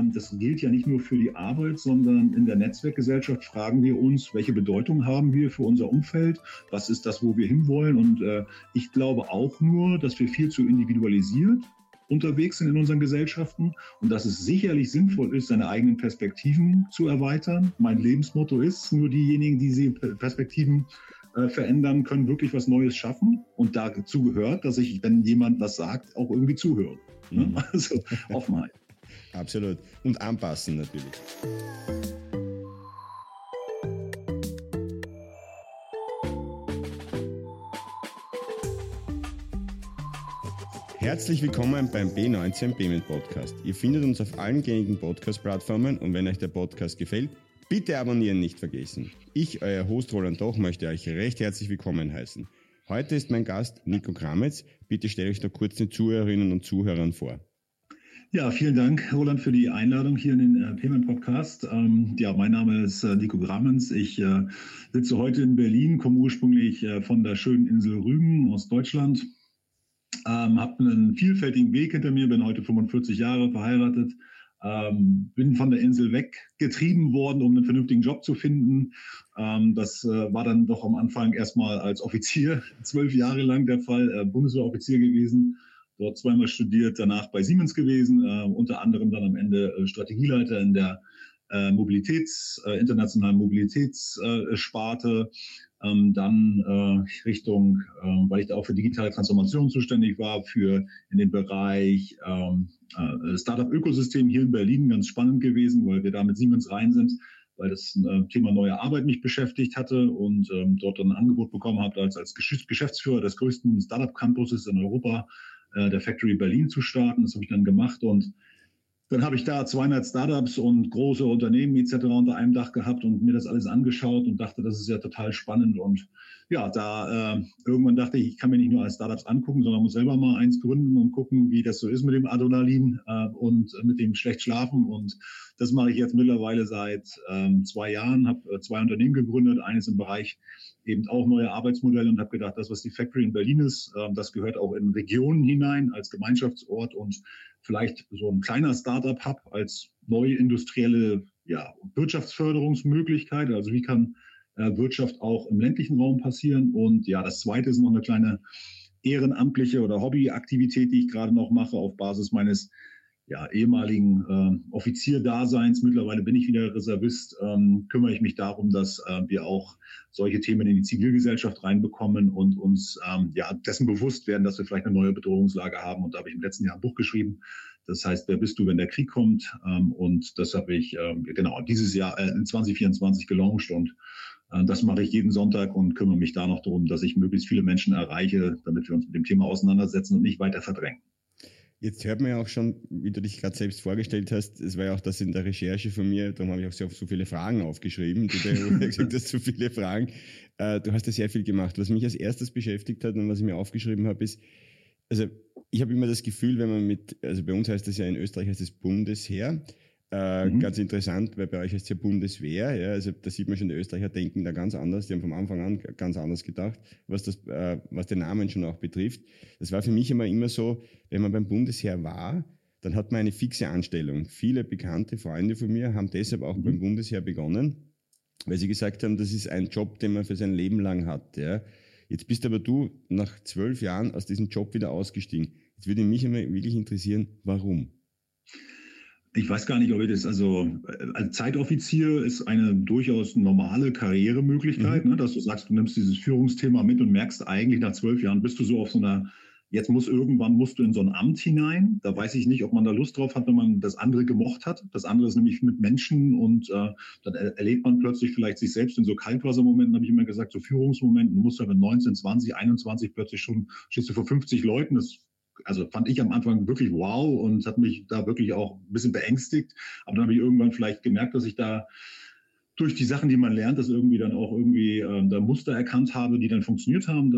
das gilt ja nicht nur für die Arbeit, sondern in der Netzwerkgesellschaft fragen wir uns, welche Bedeutung haben wir für unser Umfeld? Was ist das, wo wir hinwollen? Und ich glaube auch nur, dass wir viel zu individualisiert unterwegs sind in unseren Gesellschaften und dass es sicherlich sinnvoll ist, seine eigenen Perspektiven zu erweitern. Mein Lebensmotto ist, nur diejenigen, die diese Perspektiven verändern, können wirklich was Neues schaffen. Und dazu gehört, dass ich, wenn jemand was sagt, auch irgendwie zuhöre. Ne? Also Offenheit. Absolut. Und anpassen natürlich. Herzlich willkommen beim B19 Payment Podcast. Ihr findet uns auf allen gängigen Podcast-Plattformen und wenn euch der Podcast gefällt, bitte abonnieren nicht vergessen. Ich, euer Host Roland Doch, möchte euch recht herzlich willkommen heißen. Heute ist mein Gast Nico Krametz. Bitte stellt euch da kurz den Zuhörerinnen und Zuhörern vor. Ja, vielen Dank, Roland, für die Einladung hier in den Payment Podcast. Mein Name ist Nico Krametz. Ich sitze heute in Berlin, komme ursprünglich von der schönen Insel Rügen aus Deutschland. Habe einen vielfältigen Weg hinter mir, bin heute 45 Jahre verheiratet, bin von der Insel weggetrieben worden, um einen vernünftigen Job zu finden. Das war dann doch am Anfang erstmal als Offizier 12 Jahre lang der Fall, Bundeswehroffizier gewesen, dort zweimal studiert, danach bei Siemens gewesen, unter anderem dann am Ende Strategieleiter in der internationalen Mobilitätssparte. Dann Richtung, weil ich da auch für digitale Transformation zuständig war, in den Bereich Startup-Ökosystem hier in Berlin, ganz spannend gewesen, weil wir da mit Siemens rein sind, weil das Thema neue Arbeit mich beschäftigt hatte und dort dann ein Angebot bekommen habe, als Geschäftsführer des größten Startup-Campuses in Europa, der Factory Berlin, zu starten. Das habe ich dann gemacht und dann habe ich da 200 Startups und große Unternehmen etc. unter einem Dach gehabt und mir das alles angeschaut und dachte, das ist ja total spannend. Und ja, irgendwann dachte ich kann mir nicht nur als Startups angucken, sondern muss selber mal eins gründen und gucken, wie das so ist mit dem Adrenalin und mit dem schlecht schlafen. Und das mache ich jetzt mittlerweile seit 2 Jahren, habe 2 Unternehmen gegründet, eines im Bereich eben auch neue Arbeitsmodelle und habe gedacht, das, was die Factory in Berlin ist, das gehört auch in Regionen hinein als Gemeinschaftsort und vielleicht so ein kleiner Startup-Hub als neue industrielle Wirtschaftsförderungsmöglichkeit. Also wie kann Wirtschaft auch im ländlichen Raum passieren? Und ja, das Zweite ist noch eine kleine ehrenamtliche oder Hobbyaktivität, die ich gerade noch mache auf Basis meines ehemaligen Offizierdaseins. Mittlerweile bin ich wieder Reservist, kümmere ich mich darum, dass wir auch solche Themen in die Zivilgesellschaft reinbekommen und uns dessen bewusst werden, dass wir vielleicht eine neue Bedrohungslage haben. Und da habe ich im letzten Jahr ein Buch geschrieben. Das heißt, wer bist du, wenn der Krieg kommt? Und das habe ich dieses Jahr in 2024 gelauncht und das mache ich jeden Sonntag und kümmere mich da noch darum, dass ich möglichst viele Menschen erreiche, damit wir uns mit dem Thema auseinandersetzen und nicht weiter verdrängen. Jetzt hört man ja auch schon, wie du dich gerade selbst vorgestellt hast, es war ja auch das in der Recherche von mir, darum habe ich auch so viele Fragen aufgeschrieben, du hast gesagt, hast so viele Fragen. Du hast ja sehr viel gemacht. Was mich als erstes beschäftigt hat und was ich mir aufgeschrieben habe, ist, also ich habe immer das Gefühl, wenn man bei uns heißt das ja in Österreich heißt es Bundesheer, ganz interessant, weil bei euch heißt es ja Bundeswehr, ja, also da sieht man schon, die Österreicher denken da ganz anders, die haben vom Anfang an ganz anders gedacht, was den Namen schon auch betrifft. Das war für mich immer so, wenn man beim Bundesheer war, dann hat man eine fixe Anstellung. Viele bekannte Freunde von mir haben deshalb auch beim Bundesheer begonnen, weil sie gesagt haben, das ist ein Job, den man für sein Leben lang hat, ja. Jetzt bist aber du nach 12 Jahren aus diesem Job wieder ausgestiegen. Jetzt würde mich immer wirklich interessieren, warum? Ich weiß gar nicht, ob ich das, als Zeitoffizier ist eine durchaus normale Karrieremöglichkeit, ne, dass du sagst, du nimmst dieses Führungsthema mit und merkst eigentlich nach 12 Jahren bist du so auf so einer, irgendwann musst du in so ein Amt hinein. Da weiß ich nicht, ob man da Lust drauf hat, wenn man das andere gemocht hat. Das andere ist nämlich mit Menschen und dann erlebt man plötzlich vielleicht sich selbst in so Kaltwassermomenten, habe ich immer gesagt, so Führungsmomenten. Du musst ja mit 19, 20, 21 plötzlich schon, stehst du vor 50 Leuten, fand ich am Anfang wirklich wow und hat mich da wirklich auch ein bisschen beängstigt. Aber dann habe ich irgendwann vielleicht gemerkt, dass ich da durch die Sachen, die man lernt, das irgendwie dann auch da Muster erkannt habe, die dann funktioniert haben.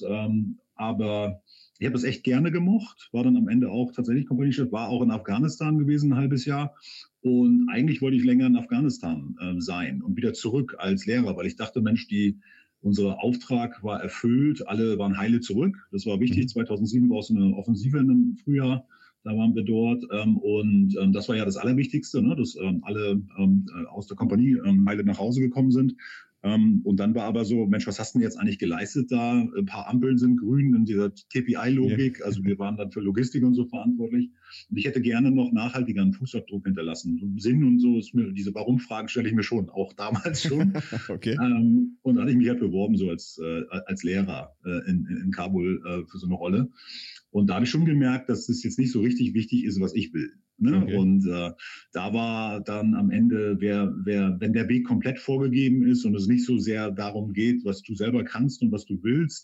Aber ich habe das echt gerne gemocht, war dann am Ende auch tatsächlich Kompaniechef, war auch in Afghanistan gewesen, ein halbes Jahr. Und eigentlich wollte ich länger in Afghanistan sein und wieder zurück als Lehrer, weil ich dachte, Mensch, unser Auftrag war erfüllt, alle waren heile zurück. Das war wichtig. 2007 war es eine Offensive im Frühjahr Da waren wir dort das war ja das Allerwichtigste, ne? Dass alle aus der Kompanie heile nach Hause gekommen sind. Und dann war aber so, Mensch, was hast du denn jetzt eigentlich geleistet da? Ein paar Ampeln sind grün in dieser KPI-Logik. Also wir waren dann für Logistik und so verantwortlich. Und ich hätte gerne noch nachhaltigeren Fußabdruck hinterlassen. Sinn und so ist mir, diese Warum-Fragen stelle ich mir schon, auch damals schon. Okay. Und da hatte ich mich halt beworben, so als Lehrer in Kabul für so eine Rolle. Und da habe ich schon gemerkt, dass das jetzt nicht so richtig wichtig ist, was ich will. Ne? Okay. Und da war dann am Ende, wenn der Weg komplett vorgegeben ist und es nicht so sehr darum geht, was du selber kannst und was du willst,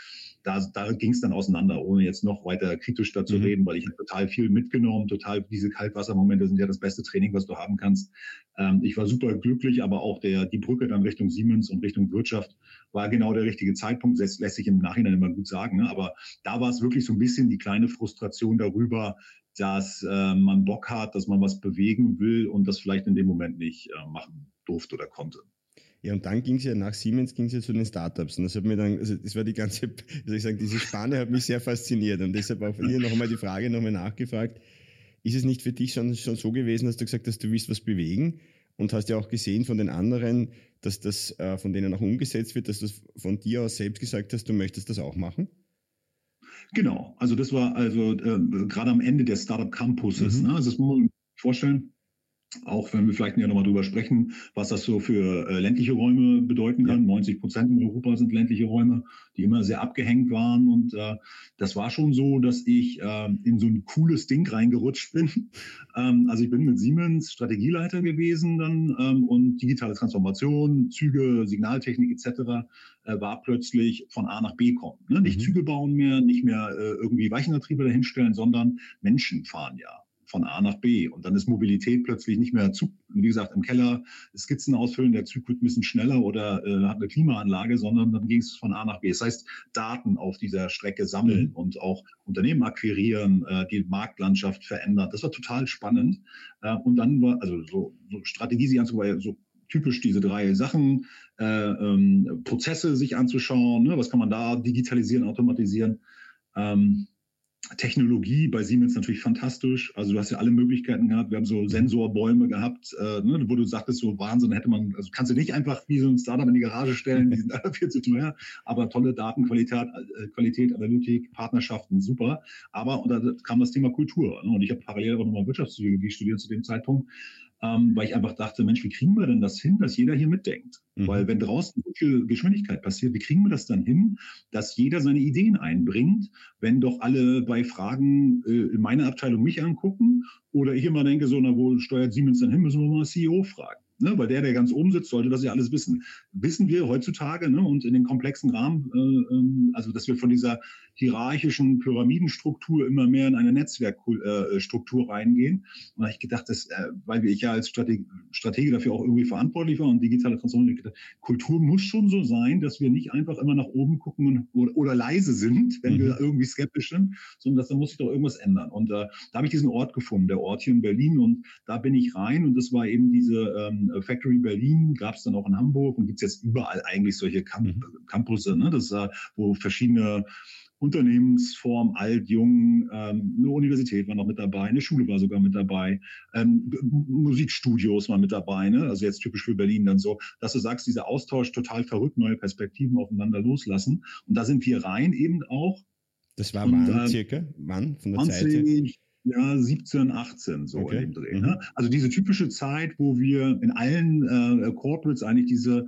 da ging es dann auseinander, ohne jetzt noch weiter kritisch dazu reden, weil ich habe total viel mitgenommen, diese Kaltwassermomente sind ja das beste Training, was du haben kannst. Ich war super glücklich, aber auch die Brücke dann Richtung Siemens und Richtung Wirtschaft war genau der richtige Zeitpunkt. Das lässt sich im Nachhinein immer gut sagen, ne? Aber da war es wirklich so ein bisschen die kleine Frustration darüber, dass man Bock hat, dass man was bewegen will und das vielleicht in dem Moment nicht machen durfte oder konnte. Ja, und dann ging es ja nach Siemens zu den Startups. Und das hat mir dann, also das war die ganze, wie soll ich sagen, diese Spanne hat mich sehr fasziniert. Und deshalb auch hier nochmal die Frage nochmal nachgefragt. Ist es nicht für dich schon so gewesen, dass du gesagt hast, du willst was bewegen? Und hast ja auch gesehen von den anderen, dass das von denen auch umgesetzt wird, dass du von dir aus selbst gesagt hast, du möchtest das auch machen? Genau, also das war gerade am Ende der Startup Campuses. Ne? Also das muss man sich vorstellen. Auch wenn wir vielleicht ja nochmal drüber sprechen, was das so für ländliche Räume bedeuten kann. 90% in Europa sind ländliche Räume, die immer sehr abgehängt waren. Und das war schon so, dass ich in so ein cooles Ding reingerutscht bin. Also ich bin mit Siemens Strategieleiter gewesen dann und digitale Transformation, Züge, Signaltechnik etc. War plötzlich von A nach B kommen. Ne? Nicht Züge bauen mehr, nicht mehr irgendwie Weichenantriebe dahinstellen, sondern Menschen fahren ja von A nach B. Und dann ist Mobilität plötzlich nicht mehr Zug, wie gesagt, im Keller Skizzen ausfüllen, der Zug wird ein bisschen schneller oder hat eine Klimaanlage, sondern dann ging es von A nach B. Das heißt, Daten auf dieser Strecke sammeln und auch Unternehmen akquirieren, die Marktlandschaft verändern. Das war total spannend. Und dann war, also so Strategie sich anzugucken, so typisch diese 3 Sachen, Prozesse sich anzuschauen, ne? Was kann man da digitalisieren, automatisieren, Technologie bei Siemens natürlich fantastisch. Also du hast ja alle Möglichkeiten gehabt. Wir haben so Sensorbäume gehabt, ne, wo du sagtest, so Wahnsinn, hätte man, also kannst du nicht einfach wie so ein Startup in die Garage stellen, die sind alle viel zu teuer, aber tolle Datenqualität, Qualität, Analytik, Partnerschaften, super. Aber und da kam das Thema Kultur. Ne, und ich habe parallel auch nochmal Wirtschaftspsychologie studiert zu dem Zeitpunkt. Weil ich einfach dachte, Mensch, wie kriegen wir denn das hin, dass jeder hier mitdenkt? Weil wenn draußen so viel Geschwindigkeit passiert, wie kriegen wir das dann hin, dass jeder seine Ideen einbringt, wenn doch alle bei Fragen in meiner Abteilung mich angucken oder ich immer denke, so, na, wo steuert Siemens dann hin, müssen wir mal CEO fragen. Ne? Weil der ganz oben sitzt, sollte das ja alles wissen. Wissen wir heutzutage, ne? Und in den komplexen Rahmen, also dass wir von dieser hierarchischen Pyramidenstruktur immer mehr in eine Netzwerkstruktur reingehen. Und da habe ich gedacht, weil ich ja als Stratege dafür auch irgendwie verantwortlich war und digitale Transformation, Kultur muss schon so sein, dass wir nicht einfach immer nach oben gucken oder leise sind, wenn wir irgendwie skeptisch sind, sondern da muss sich doch irgendwas ändern. Und da habe ich diesen Ort gefunden, der Ort hier in Berlin. Und da bin ich rein und das war eben diese Factory Berlin, gab es dann auch in Hamburg und gibt es jetzt überall eigentlich solche Campusse, ne? Das, wo verschiedene Unternehmensform, alt, jung, eine Universität war noch mit dabei, eine Schule war sogar mit dabei, Musikstudios waren mit dabei, ne? Also jetzt typisch für Berlin dann so, dass du sagst, dieser Austausch total verrückt, neue Perspektiven aufeinander loslassen. Und da sind wir rein eben auch. Das war wann circa? Wann von der 20, Zeit? Ja, 17, 18, so in dem Dreh. Ne? Also diese typische Zeit, wo wir in allen Corporates eigentlich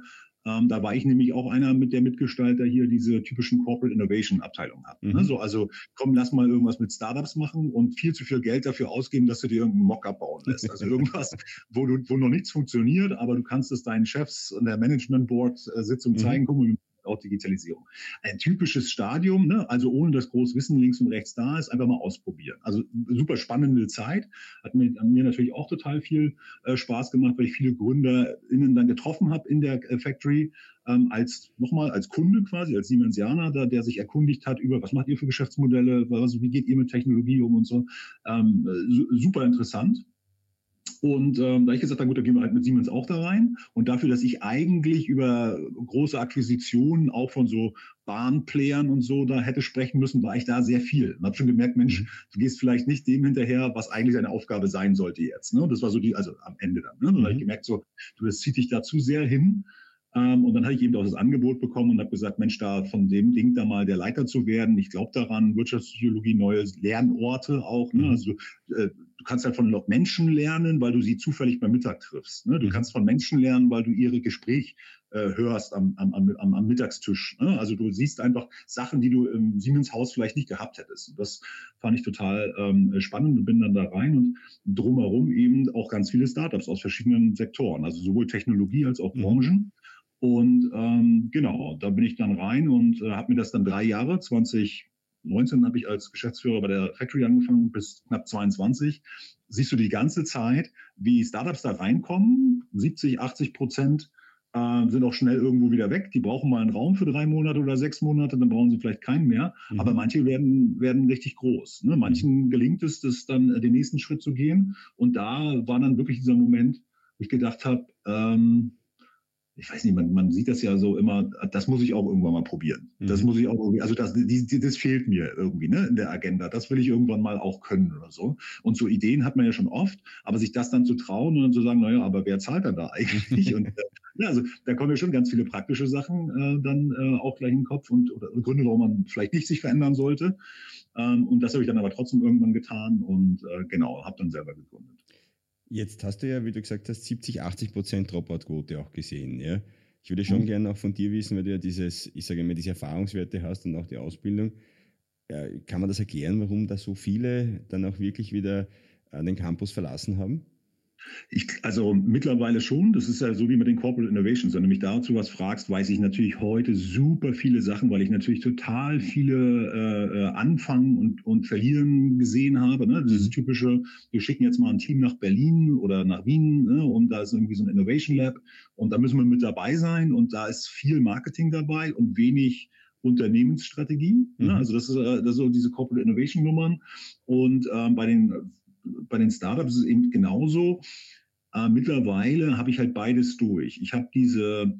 da war ich nämlich auch einer der Mitgestalter hier, diese typischen Corporate Innovation Abteilungen hatten. Ne? So, also komm, lass mal irgendwas mit Startups machen und viel zu viel Geld dafür ausgeben, dass du dir irgendeinen Mockup bauen lässt. Also irgendwas, wo noch nichts funktioniert, aber du kannst es deinen Chefs in der Management Board Sitzung zeigen, guck mal, auch Digitalisierung. Ein typisches Stadium, ne? Also ohne das große Wissen links und rechts da ist, einfach mal ausprobieren. Also super spannende Zeit, hat mir natürlich auch total viel Spaß gemacht, weil ich viele GründerInnen dann getroffen habe in der Factory, als Kunde quasi, als Siemensianer, der sich erkundigt hat über, was macht ihr für Geschäftsmodelle, wie geht ihr mit Technologie um und so. Super interessant. Und da habe ich gesagt, na gut, da gehen wir halt mit Siemens auch da rein. Und dafür, dass ich eigentlich über große Akquisitionen auch von so Bahnplayern und so da hätte sprechen müssen, war ich da sehr viel. Und habe schon gemerkt, Mensch, du gehst vielleicht nicht dem hinterher, was eigentlich deine Aufgabe sein sollte jetzt. Ne? Das war so also am Ende dann. Ne? Und da habe ich gemerkt, so, das zieht dich da zu sehr hin. Und dann habe ich eben auch das Angebot bekommen und habe gesagt, Mensch, da von dem Ding da mal der Leiter zu werden. Ich glaube daran, Wirtschaftspsychologie, neue Lernorte auch. Ne? Also du kannst halt von Menschen lernen, weil du sie zufällig beim Mittag triffst. Ne? Du kannst von Menschen lernen, weil du ihre Gespräch hörst am Mittagstisch. Ne? Also du siehst einfach Sachen, die du im Siemens-Haus vielleicht nicht gehabt hättest. Und das fand ich total spannend und bin dann da rein und drumherum eben auch ganz viele Startups aus verschiedenen Sektoren, also sowohl Technologie als auch Branchen. Und genau, da bin ich dann rein und habe mir das dann 3 Jahre, 2019 habe ich als Geschäftsführer bei der Factory angefangen, bis knapp 22. Siehst du die ganze Zeit, wie Startups da reinkommen, 70-80% sind auch schnell irgendwo wieder weg. Die brauchen mal einen Raum für 3 Monate oder 6 Monate, dann brauchen sie vielleicht keinen mehr. Aber manche werden richtig groß. Ne? Manchen gelingt es, das dann den nächsten Schritt zu gehen. Und da war dann wirklich dieser Moment, wo ich gedacht habe, ich weiß nicht, man sieht das ja so immer, das muss ich auch irgendwann mal probieren. Das muss ich auch irgendwie, also das fehlt mir irgendwie, ne, in der Agenda. Das will ich irgendwann mal auch können oder so. Und so Ideen hat man ja schon oft, aber sich das dann zu trauen und dann zu sagen, naja, aber wer zahlt dann da eigentlich? Und ja, also da kommen ja schon ganz viele praktische Sachen dann auch gleich in den Kopf oder Gründe, warum man vielleicht nicht sich verändern sollte. Und das habe ich dann aber trotzdem irgendwann getan und genau, habe dann selber gegründet. Jetzt hast du ja, wie du gesagt hast, 70-80% Dropout-Quote auch gesehen. Ja? Ich würde schon gerne auch von dir wissen, weil du ja diese Erfahrungswerte hast und auch die Ausbildung. Kann man das erklären, warum da so viele dann auch wirklich wieder den Campus verlassen haben? Also mittlerweile schon. Das ist ja so wie mit den Corporate Innovations. Wenn du mich dazu was fragst, weiß ich natürlich heute super viele Sachen, weil ich natürlich total viele Anfangen und Verlieren gesehen habe. Ne? Dieses typische, wir schicken jetzt mal ein Team nach Berlin oder nach Wien, ne? Und da ist irgendwie so ein Innovation Lab und da müssen wir mit dabei sein und da ist viel Marketing dabei und wenig Unternehmensstrategie. Ne? Also das ist so diese Corporate Innovation Nummern. Und bei den Startups ist es eben genauso. Mittlerweile habe ich halt beides durch. Ich habe diese,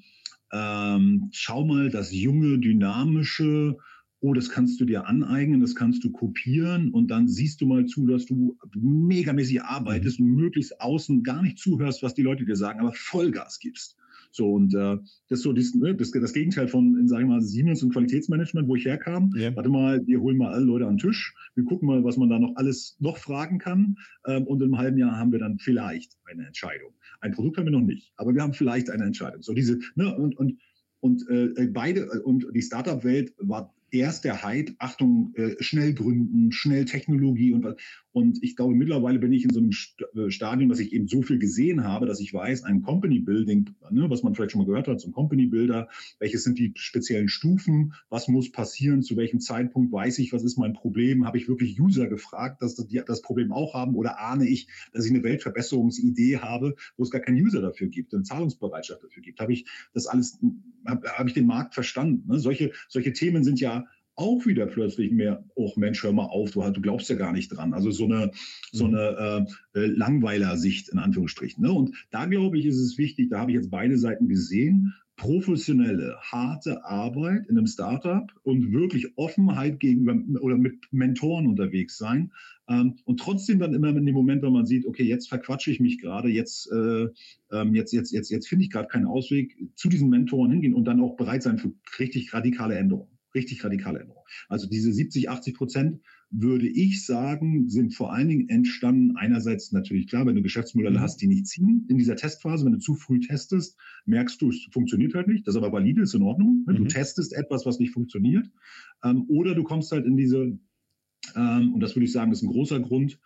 schau mal, das junge, dynamische, oh, das kannst du dir aneignen, das kannst du kopieren und dann siehst du mal zu, dass du megamäßig arbeitest und möglichst außen gar nicht zuhörst, was die Leute dir sagen, aber Vollgas gibst. So, und das ist so das Gegenteil von, sage ich mal, Siemens und Qualitätsmanagement, wo ich herkam. Yeah. Warte mal, wir holen mal alle Leute an den Tisch, wir gucken mal, was man da noch alles fragen kann. Und im halben Jahr haben wir dann vielleicht eine Entscheidung. Ein Produkt haben wir noch nicht, aber wir haben vielleicht eine Entscheidung. So diese, ne, und beide, und die Startup-Welt war erst der Hype, Achtung, schnell gründen, schnell Technologie und ich glaube, mittlerweile bin ich in so einem Stadium, dass ich eben so viel gesehen habe, dass ich weiß, ein Company Building, ne, was man vielleicht schon mal gehört hat, so ein Company Builder, welches sind die speziellen Stufen, was muss passieren, zu welchem Zeitpunkt weiß ich, was ist mein Problem, habe ich wirklich User gefragt, dass die das Problem auch haben oder ahne ich, dass ich eine Weltverbesserungsidee habe, wo es gar keinen User dafür gibt, eine Zahlungsbereitschaft dafür gibt, habe ich das alles, habe ich den Markt verstanden. Ne? Solche Themen sind ja auch wieder plötzlich mehr, oh Mensch, hör mal auf, du glaubst ja gar nicht dran. Also so eine Langweiler-Sicht in Anführungsstrichen. Ne? Und da glaube ich, ist es wichtig, da habe ich jetzt beide Seiten gesehen, professionelle, harte Arbeit in einem Startup und wirklich Offenheit gegenüber oder mit Mentoren unterwegs sein. Und trotzdem dann immer in dem Moment, wenn man sieht, okay, jetzt verquatsche ich mich gerade, jetzt finde ich gerade keinen Ausweg, zu diesen Mentoren hingehen und dann auch bereit sein für richtig radikale Änderungen. Also diese 70-80% würde ich sagen, sind vor allen Dingen entstanden, einerseits natürlich klar, wenn du Geschäftsmodelle hast, die nicht ziehen in dieser Testphase, wenn du zu früh testest, merkst du, es funktioniert halt nicht, das ist aber valide, ist in Ordnung, du testest etwas, was nicht funktioniert, oder du kommst halt in diese, und das würde ich sagen, ist ein großer Grund,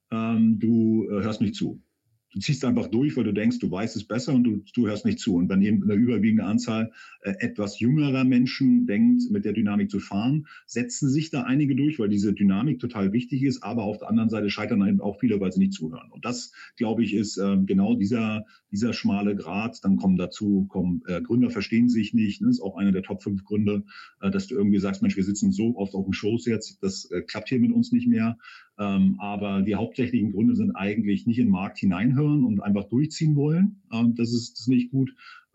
du hörst nicht zu. Du ziehst einfach durch, weil du denkst, du weißt es besser und du hörst nicht zu. Und wenn eben eine überwiegende Anzahl etwas jüngerer Menschen denkt, mit der Dynamik zu fahren, setzen sich da einige durch, weil diese Dynamik total wichtig ist. Aber auf der anderen Seite scheitern eben auch viele, weil sie nicht zuhören. Und das, glaube ich, ist genau dieser schmale Grat. Dann kommen Gründer verstehen sich nicht. Das ist auch einer der Top 5 Gründe, dass du irgendwie sagst, Mensch, wir sitzen so oft auf dem Schoß jetzt, das klappt hier mit uns nicht mehr. Aber die hauptsächlichen Gründe sind eigentlich nicht in den Markt hineinhören und einfach durchziehen wollen. Das ist nicht gut.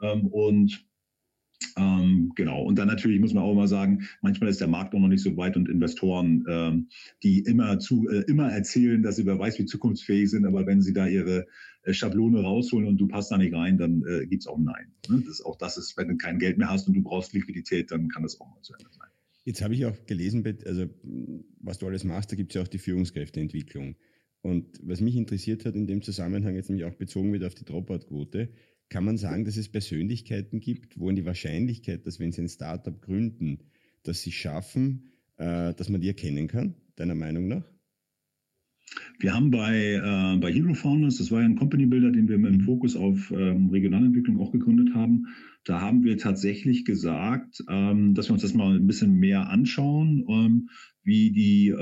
Genau. Und dann natürlich muss man auch mal sagen, manchmal ist der Markt auch noch nicht so weit und Investoren, die immer erzählen, dass sie wer weiß wie zukunftsfähig sind, aber wenn sie da ihre Schablone rausholen und du passt da nicht rein, dann gibt es auch ein Nein. Ne? Das ist, wenn du kein Geld mehr hast und du brauchst Liquidität, dann kann das auch mal zu Ende sein. Jetzt habe ich auch gelesen, also was du alles machst, da gibt es ja auch die Führungskräfteentwicklung. Und was mich interessiert hat in dem Zusammenhang, jetzt nämlich auch bezogen wird auf die Dropout-Quote, kann man sagen, dass es Persönlichkeiten gibt, wo die Wahrscheinlichkeit, dass wenn sie ein Startup gründen, dass sie schaffen, dass man die erkennen kann, deiner Meinung nach? Wir haben bei Hero Founders, das war ja ein Company Builder, den wir mit dem Fokus auf Regionalentwicklung auch gegründet haben, da haben wir tatsächlich gesagt, dass wir uns das mal ein bisschen mehr anschauen, wie die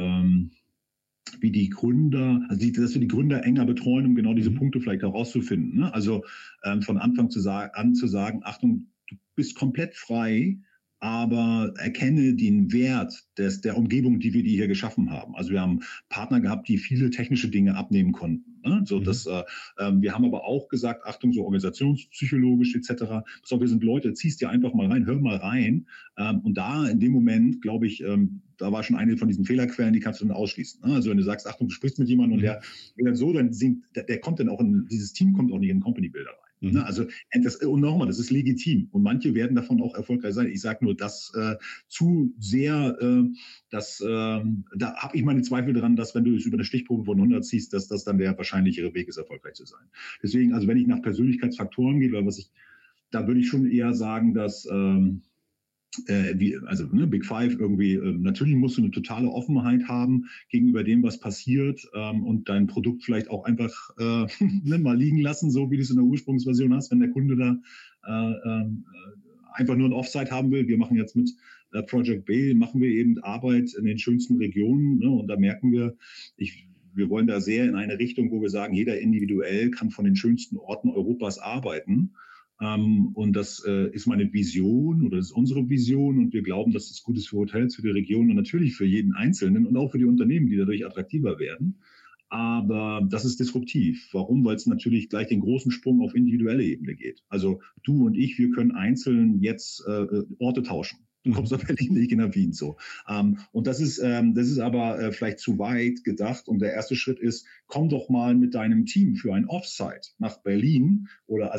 Gründer, also dass wir die Gründer enger betreuen, um genau diese Punkte vielleicht herauszufinden. Ne? Also von Anfang an zu sagen, Achtung, du bist komplett frei, aber erkenne den Wert der Umgebung, die wir dir hier geschaffen haben. Also wir haben Partner gehabt, die viele technische Dinge abnehmen konnten. Ne? Wir haben aber auch gesagt, Achtung, so organisationspsychologisch etc. So, wir sind Leute, ziehst dir einfach mal rein, hör mal rein. Und da in dem Moment, glaube ich, da war schon eine von diesen Fehlerquellen, die kannst du dann ausschließen. Ne? Also wenn du sagst, Achtung, du sprichst mit jemandem und der will dann so, der kommt dann auch dieses Team kommt auch nicht in den Company Builder rein. Ne? Also und nochmal, das ist legitim und manche werden davon auch erfolgreich sein. Ich sage nur, dass zu sehr, da habe ich meine Zweifel dran, dass wenn du es über eine Stichprobe von 100 ziehst, dass das dann der wahrscheinlichere Weg ist, erfolgreich zu sein. Deswegen, also wenn ich nach Persönlichkeitsfaktoren gehe, da würde ich schon eher sagen, dass Big Five irgendwie, natürlich musst du eine totale Offenheit haben gegenüber dem, was passiert und dein Produkt vielleicht auch einfach mal liegen lassen, so wie du es in der Ursprungsversion hast, wenn der Kunde da einfach nur ein Offsite haben will. Wir machen jetzt mit Project B, machen wir eben Arbeit in den schönsten Regionen, ne? Und da merken wir, wir wollen da sehr in eine Richtung, wo wir sagen, jeder individuell kann von den schönsten Orten Europas arbeiten. Und das ist meine Vision oder das ist unsere Vision und wir glauben, dass das gut ist für Hotels, für die Region und natürlich für jeden Einzelnen und auch für die Unternehmen, die dadurch attraktiver werden. Aber das ist disruptiv. Warum? Weil es natürlich gleich den großen Sprung auf individuelle Ebene geht. Also du und ich, wir können einzeln jetzt Orte tauschen. Du kommst nach Berlin, ich gehe nach Wien, so. Und das ist aber vielleicht zu weit gedacht. Und der erste Schritt ist, komm doch mal mit deinem Team für ein Offsite nach Berlin oder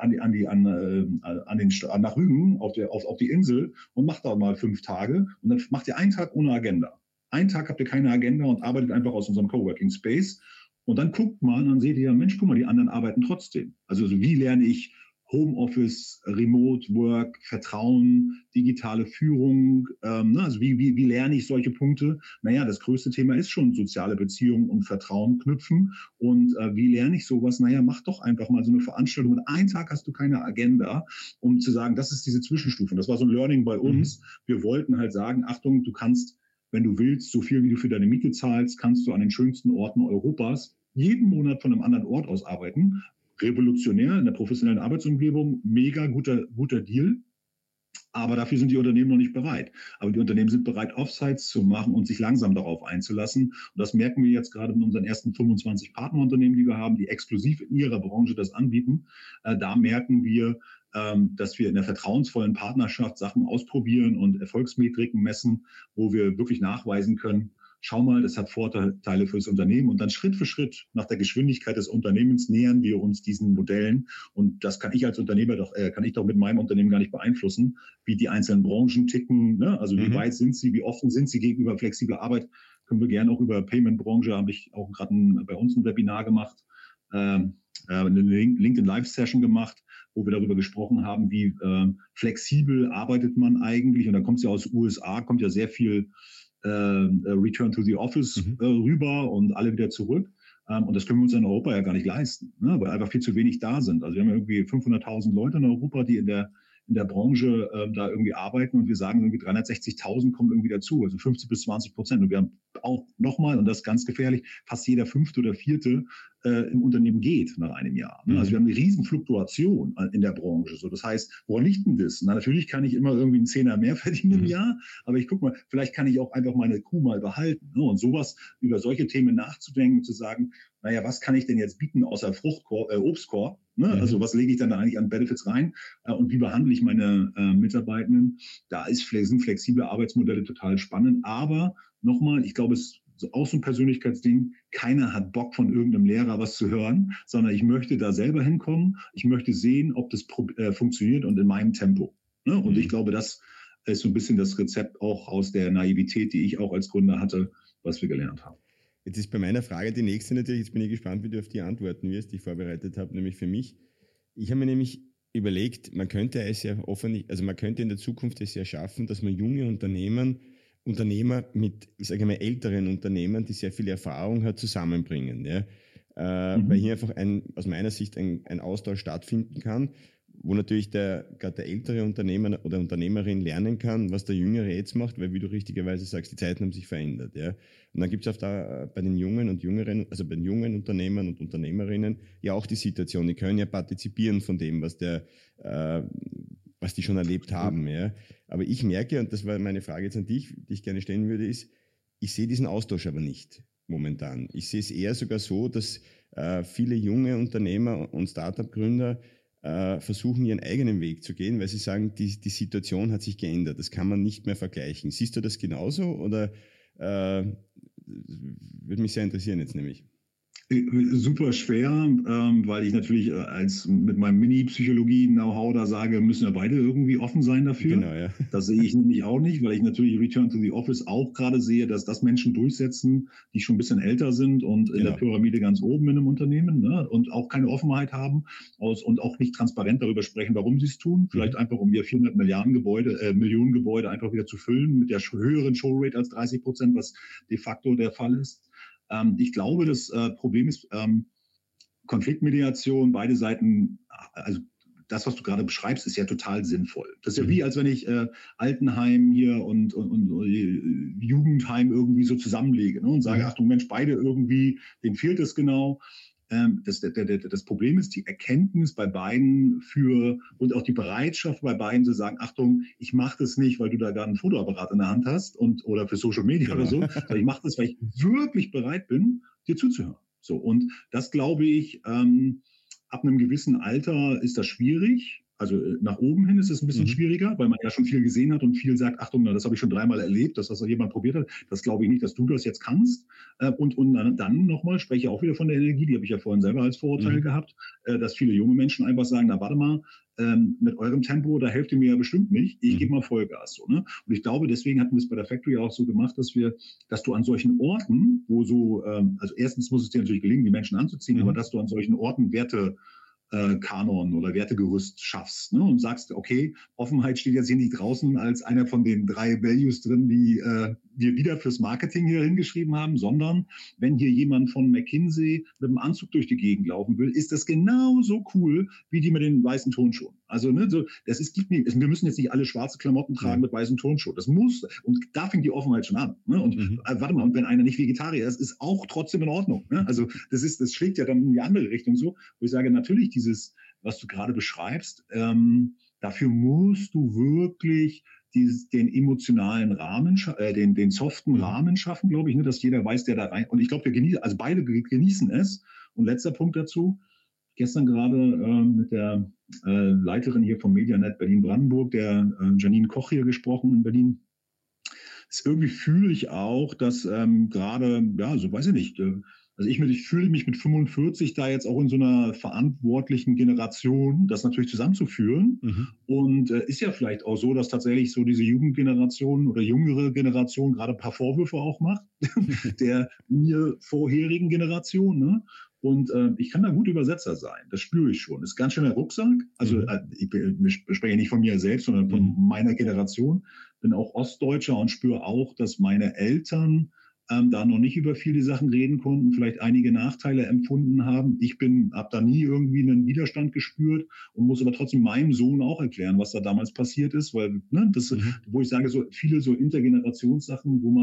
nach Rügen auf die Insel und mach da mal 5 Tage. Und dann macht ihr einen Tag ohne Agenda. Einen Tag habt ihr keine Agenda und arbeitet einfach aus unserem Coworking Space. Und dann guckt mal und dann seht ihr, Mensch, guck mal, die anderen arbeiten trotzdem. Also wie lerne ich Homeoffice, Remote Work, Vertrauen, digitale Führung, also wie lerne ich solche Punkte? Naja, das größte Thema ist schon soziale Beziehungen und Vertrauen knüpfen. Und wie lerne ich sowas? Naja, mach doch einfach mal so eine Veranstaltung. Und einen Tag hast du keine Agenda, um zu sagen, das ist diese Zwischenstufe. Das war so ein Learning bei uns. Wir wollten halt sagen, Achtung, du kannst, wenn du willst, so viel wie du für deine Miete zahlst, kannst du an den schönsten Orten Europas jeden Monat von einem anderen Ort aus arbeiten. Revolutionär in der professionellen Arbeitsumgebung, mega guter Deal. Aber dafür sind die Unternehmen noch nicht bereit. Aber die Unternehmen sind bereit, Offsites zu machen und sich langsam darauf einzulassen. Und das merken wir jetzt gerade in unseren ersten 25 Partnerunternehmen, die wir haben, die exklusiv in ihrer Branche das anbieten. Da merken wir, dass wir in der vertrauensvollen Partnerschaft Sachen ausprobieren und Erfolgsmetriken messen, wo wir wirklich nachweisen können, schau mal, das hat Vorteile für das Unternehmen und dann Schritt für Schritt nach der Geschwindigkeit des Unternehmens nähern wir uns diesen Modellen und das kann ich als Unternehmer kann ich doch mit meinem Unternehmen gar nicht beeinflussen, wie die einzelnen Branchen ticken, ne? Also wie weit sind sie, wie offen sind sie gegenüber flexibler Arbeit, können wir gerne auch über Payment-Branche, habe ich auch gerade bei uns ein Webinar gemacht, eine LinkedIn-Live-Session gemacht, wo wir darüber gesprochen haben, wie flexibel arbeitet man eigentlich und da kommt es ja aus den USA, kommt ja sehr viel Return to the Office rüber und alle wieder zurück. Und das können wir uns in Europa ja gar nicht leisten, ne? Weil einfach viel zu wenig da sind. Also wir haben ja irgendwie 500.000 Leute in Europa, die in der Branche da irgendwie arbeiten und wir sagen irgendwie 360.000 kommen irgendwie dazu, also 50% bis 20%. Und wir haben auch nochmal, und das ist ganz gefährlich, fast jeder 5. oder 4. im Unternehmen geht nach einem Jahr. Ne? Also wir haben eine riesen Fluktuation in der Branche. So, das heißt, woran liegt denn das? Na, natürlich kann ich immer irgendwie einen Zehner mehr verdienen im Jahr, aber ich guck mal, vielleicht kann ich auch einfach meine Kuh mal behalten. Ne? Und sowas, über solche Themen nachzudenken und zu sagen, naja, was kann ich denn jetzt bieten außer Obstkorb? Ne? Also was lege ich dann da eigentlich an Benefits rein und wie behandle ich meine Mitarbeitenden? Da sind flexible Arbeitsmodelle total spannend. Aber nochmal, ich glaube, es ist auch so ein Persönlichkeitsding. Keiner hat Bock von irgendeinem Lehrer was zu hören, sondern ich möchte da selber hinkommen. Ich möchte sehen, ob das funktioniert und in meinem Tempo. Ne? Und ich glaube, das ist so ein bisschen das Rezept auch aus der Naivität, die ich auch als Gründer hatte, was wir gelernt haben. Jetzt ist bei meiner Frage die nächste natürlich, jetzt bin ich gespannt, wie du auf die antworten wirst, die ich vorbereitet habe, nämlich für mich. Ich habe mir nämlich überlegt, man könnte es ja also man könnte in der Zukunft es ja schaffen, dass man junge Unternehmer mit, ich sage mal, älteren Unternehmern, die sehr viel Erfahrung hat, zusammenbringen. Ja? Weil hier einfach aus meiner Sicht ein Austausch stattfinden kann, wo natürlich gerade der ältere Unternehmer oder Unternehmerin lernen kann, was der Jüngere jetzt macht, weil, wie du richtigerweise sagst, die Zeiten haben sich verändert. Ja? Und dann gibt es bei den Jungen und Jüngeren, also bei den jungen Unternehmern und Unternehmerinnen ja auch die Situation, die können ja partizipieren von dem, was die schon erlebt haben. Ja? Aber ich merke, und das war meine Frage jetzt an dich, die ich gerne stellen würde, ist, ich sehe diesen Austausch aber nicht momentan. Ich sehe es eher sogar so, dass viele junge Unternehmer und Startup-Gründer versuchen, ihren eigenen Weg zu gehen, weil sie sagen, die Situation hat sich geändert. Das kann man nicht mehr vergleichen. Siehst du das genauso oder würde mich sehr interessieren jetzt nämlich. Super schwer, weil ich natürlich mit meinem Mini-Psychologie-Know-how da sage, müssen ja beide irgendwie offen sein dafür. Genau, ja. Das sehe ich nämlich auch nicht, weil ich natürlich Return to the Office auch gerade sehe, dass das Menschen durchsetzen, die schon ein bisschen älter sind und in der Pyramide ganz oben in einem Unternehmen, ne, und auch keine Offenheit haben und auch nicht transparent darüber sprechen, warum sie es tun. Vielleicht einfach, um ihr 400 Millionen Gebäude einfach wieder zu füllen mit der höheren Showrate als 30%, was de facto der Fall ist. Ich glaube, das Problem ist Konfliktmediation, beide Seiten, also das, was du gerade beschreibst, ist ja total sinnvoll. Das ist ja wie, als wenn ich Altenheim hier und Jugendheim irgendwie so zusammenlege, ne, und sage, Achtung Mensch, beide irgendwie, denen fehlt es genau. Das Problem ist die Erkenntnis bei beiden und auch die Bereitschaft bei beiden zu sagen, Achtung, ich mache das nicht, weil du da gerade einen Fotoapparat in der Hand hast oder für Social Media oder so, sondern ich mache das, weil ich wirklich bereit bin, dir zuzuhören. So, und das glaube ich, ab einem gewissen Alter ist das schwierig. Also nach oben hin ist es ein bisschen schwieriger, weil man ja schon viel gesehen hat und viel sagt, Achtung, das habe ich schon 3-mal erlebt, dass das jemand probiert hat. Das glaube ich nicht, dass du das jetzt kannst. Und dann nochmal, spreche ich auch wieder von der Energie, die habe ich ja vorhin selber als Vorurteil gehabt, dass viele junge Menschen einfach sagen, na warte mal, mit eurem Tempo, da helft ihr mir ja bestimmt nicht, ich gebe mal Vollgas. So, ne? Und ich glaube, deswegen hatten wir es bei der Factory auch so gemacht, dass du an solchen Orten, wo so, also erstens muss es dir natürlich gelingen, die Menschen anzuziehen, aber dass du an solchen Orten Kanon oder Wertegerüst schaffst, ne, und sagst, okay, Offenheit steht jetzt hier nicht draußen als einer von den 3 Values drin, die wir wieder fürs Marketing hier hingeschrieben haben, sondern wenn hier jemand von McKinsey mit dem Anzug durch die Gegend laufen will, ist das genauso cool wie die mit den weißen Turnschuhen. Also ne, so, wir müssen jetzt nicht alle schwarze Klamotten tragen mit weißen Turnschuhen. Das muss, und da fängt die Offenheit schon an. Ne? Und warte mal, und wenn einer nicht Vegetarier ist, ist auch trotzdem in Ordnung. Ne? Also das schlägt ja dann in die andere Richtung so, wo ich sage, natürlich dieses, was du gerade beschreibst, dafür musst du wirklich den emotionalen Rahmen, den soften Rahmen schaffen, glaube ich, ne, dass jeder weiß, der da rein. Und ich glaube, beide genießen es. Und letzter Punkt dazu: Gestern gerade mit der Leiterin hier vom Medianet Berlin-Brandenburg, der Janine Koch, hier gesprochen in Berlin. Irgendwie fühle ich auch, dass gerade, ja, so weiß ich nicht, also ich fühle mich mit 45 da jetzt auch in so einer verantwortlichen Generation, das natürlich zusammenzuführen. Und ist ja vielleicht auch so, dass tatsächlich so diese Jugendgeneration oder jüngere Generation gerade ein paar Vorwürfe auch macht, der mir vorherigen Generation, ne? Und ich kann da gut Übersetzer sein, das spüre ich schon. Das ist ganz schön der Rucksack. Also ich spreche nicht von mir selbst, sondern von meiner Generation. Bin auch Ostdeutscher und spüre auch, dass meine Eltern da noch nicht über viele Sachen reden konnten, vielleicht einige Nachteile empfunden haben. Ich habe da nie irgendwie einen Widerstand gespürt und muss aber trotzdem meinem Sohn auch erklären, was da damals passiert ist, weil, ne, wo ich sage, so viele so Intergenerationssachen, wo man